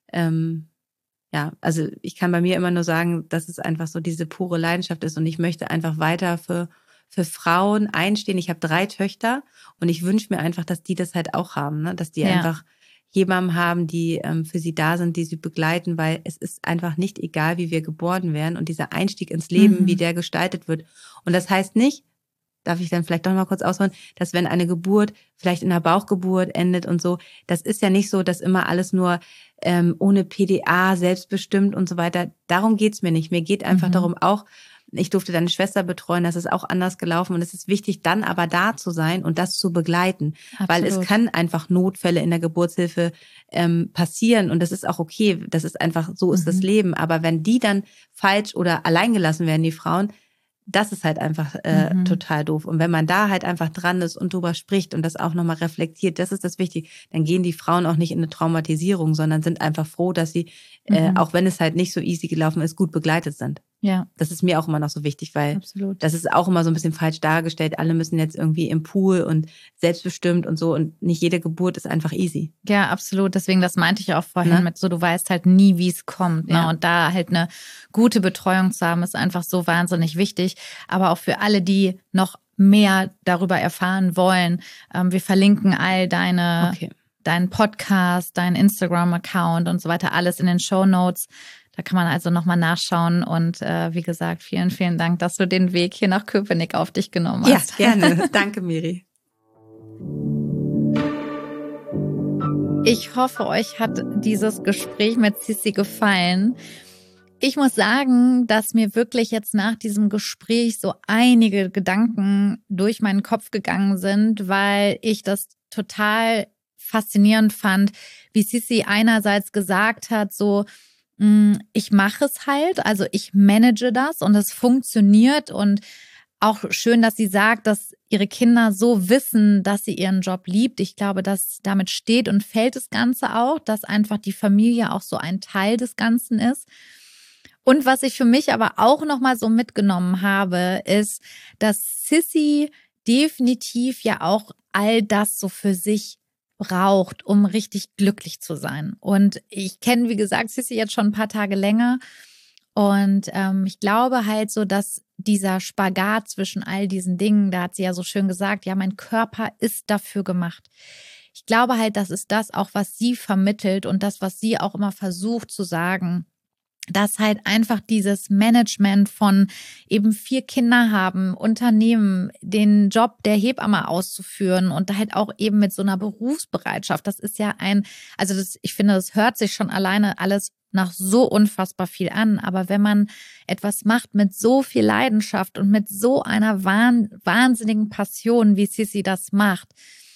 ähm, ja, also ich kann bei mir immer nur sagen, dass es einfach so diese pure Leidenschaft ist und ich möchte einfach weiter für für Frauen einstehen. Ich habe drei Töchter und ich wünsche mir einfach, dass die das halt auch haben, ne? Dass die Ja. einfach jemanden haben, die ähm, für sie da sind, die sie begleiten, weil es ist einfach nicht egal, wie wir geboren werden und dieser Einstieg ins Leben, Mhm. wie der gestaltet wird. Und das heißt nicht, darf ich dann vielleicht doch mal kurz ausholen, dass wenn eine Geburt vielleicht in einer Bauchgeburt endet und so, das ist ja nicht so, dass immer alles nur ähm, ohne P D A, selbstbestimmt und so weiter. Darum geht's mir nicht. Mir geht einfach Mhm. darum auch, ich durfte deine Schwester betreuen, das ist auch anders gelaufen und es ist wichtig, dann aber da zu sein und das zu begleiten, weil es Absolut. kann einfach Notfälle in der Geburtshilfe ähm, passieren und das ist auch okay, das ist einfach, so ist Mhm. das Leben, aber wenn die dann falsch oder alleingelassen werden, die Frauen, das ist halt einfach äh, Mhm. total doof. Und wenn man da halt einfach dran ist und drüber spricht und das auch nochmal reflektiert, das ist das Wichtige, dann gehen die Frauen auch nicht in eine Traumatisierung, sondern sind einfach froh, dass sie, äh, Mhm. auch wenn es halt nicht so easy gelaufen ist, gut begleitet sind. Ja, Das ist mir auch immer noch so wichtig, weil absolut. das ist auch immer so ein bisschen falsch dargestellt. Alle müssen jetzt irgendwie im Pool und selbstbestimmt und so und nicht jede Geburt ist einfach easy. Ja, absolut. Deswegen, das meinte ich auch vorhin Ne? mit so, du weißt halt nie, wie es kommt. Ne? Ja. Und da halt eine gute Betreuung zu haben, ist einfach so wahnsinnig wichtig. Aber auch für alle, die noch mehr darüber erfahren wollen, ähm, wir verlinken all deine, Okay. deinen Podcast, deinen Instagram-Account und so weiter, alles in den Shownotes. Da kann man also nochmal nachschauen. Und äh, wie gesagt, vielen, vielen Dank, dass du den Weg hier nach Köpenick auf dich genommen Ja, hast. gerne. Danke, Miri. Ich hoffe, euch hat dieses Gespräch mit Sissi gefallen. Ich muss sagen, dass mir wirklich jetzt nach diesem Gespräch so einige Gedanken durch meinen Kopf gegangen sind, weil ich das total faszinierend fand, wie Sissi einerseits gesagt hat, so, ich mache es halt, also ich manage das und es funktioniert, und auch schön, dass sie sagt, dass ihre Kinder so wissen, dass sie ihren Job liebt. Ich glaube, dass damit steht und fällt das Ganze auch, dass einfach die Familie auch so ein Teil des Ganzen ist. Und was ich für mich aber auch nochmal so mitgenommen habe, ist, dass Sissi definitiv ja auch all das so für sich braucht, um richtig glücklich zu sein. Und ich kenne, wie gesagt, Sissi jetzt schon ein paar Tage länger. Und ähm, ich glaube halt so, dass dieser Spagat zwischen all diesen Dingen, da hat sie ja so schön gesagt, ja, mein Körper ist dafür gemacht. Ich glaube halt, das ist das auch, was sie vermittelt und das, was sie auch immer versucht zu sagen, dass halt einfach dieses Management von eben vier Kinder haben, Unternehmen, den Job der Hebamme auszuführen und halt auch eben mit so einer Berufsbereitschaft. Das ist ja ein, also das, ich finde, das hört sich schon alleine alles nach so unfassbar viel an. Aber wenn man etwas macht mit so viel Leidenschaft und mit so einer wahn, wahnsinnigen Passion, wie Sissi das macht,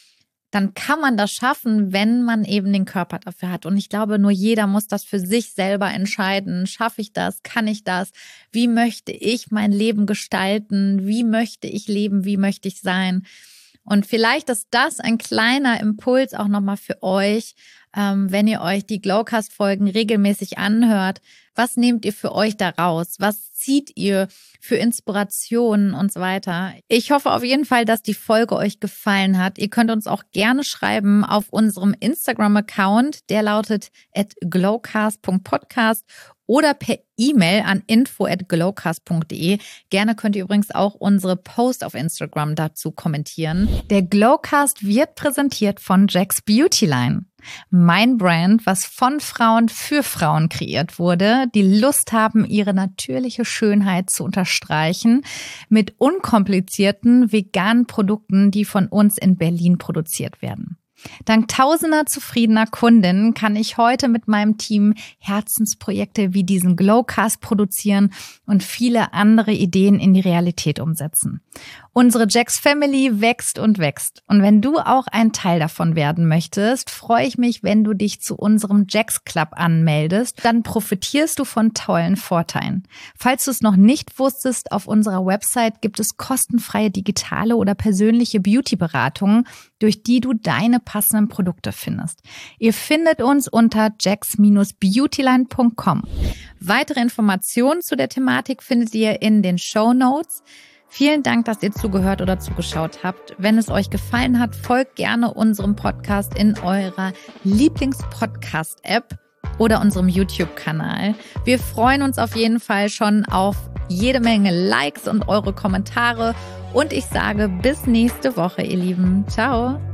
dann kann man das schaffen, wenn man eben den Körper dafür hat. Und ich glaube, nur jeder muss das für sich selber entscheiden. Schaffe ich das? Kann ich das? Wie möchte ich mein Leben gestalten? Wie möchte ich leben? Wie möchte ich sein? Und vielleicht ist das ein kleiner Impuls auch nochmal für euch, ähm, wenn ihr euch die Glowcast-Folgen regelmäßig anhört. Was nehmt ihr für euch da raus? Was zieht ihr für Inspirationen und so weiter? Ich hoffe auf jeden Fall, dass die Folge euch gefallen hat. Ihr könnt uns auch gerne schreiben auf unserem Instagram-Account. Der lautet at glowcast punkt podcast oder per E-Mail an info at glowcast punkt de. Gerne könnt ihr übrigens auch unsere Post auf Instagram dazu kommentieren. Der Glowcast wird präsentiert von Jack's Beautyline. Mein Brand, was von Frauen für Frauen kreiert wurde, die Lust haben, ihre natürliche Schönheit zu unterstreichen mit unkomplizierten veganen Produkten, die von uns in Berlin produziert werden. Dank tausender zufriedener Kundinnen kann ich heute mit meinem Team Herzensprojekte wie diesen Glowcast produzieren und viele andere Ideen in die Realität umsetzen. Unsere Jack's Family wächst und wächst. Und wenn du auch ein Teil davon werden möchtest, freue ich mich, wenn du dich zu unserem Jack's Club anmeldest. Dann profitierst du von tollen Vorteilen. Falls du es noch nicht wusstest, auf unserer Website gibt es kostenfreie digitale oder persönliche Beauty-Beratungen, durch die du deine passenden Produkte findest. Ihr findet uns unter jacks beautyline punkt com. Weitere Informationen zu der Thematik findet ihr in den Shownotes. Vielen Dank, dass ihr zugehört oder zugeschaut habt. Wenn es euch gefallen hat, folgt gerne unserem Podcast in eurer Lieblings-Podcast-App oder unserem YouTube-Kanal. Wir freuen uns auf jeden Fall schon auf jede Menge Likes und eure Kommentare. Und ich sage bis nächste Woche, ihr Lieben. Ciao.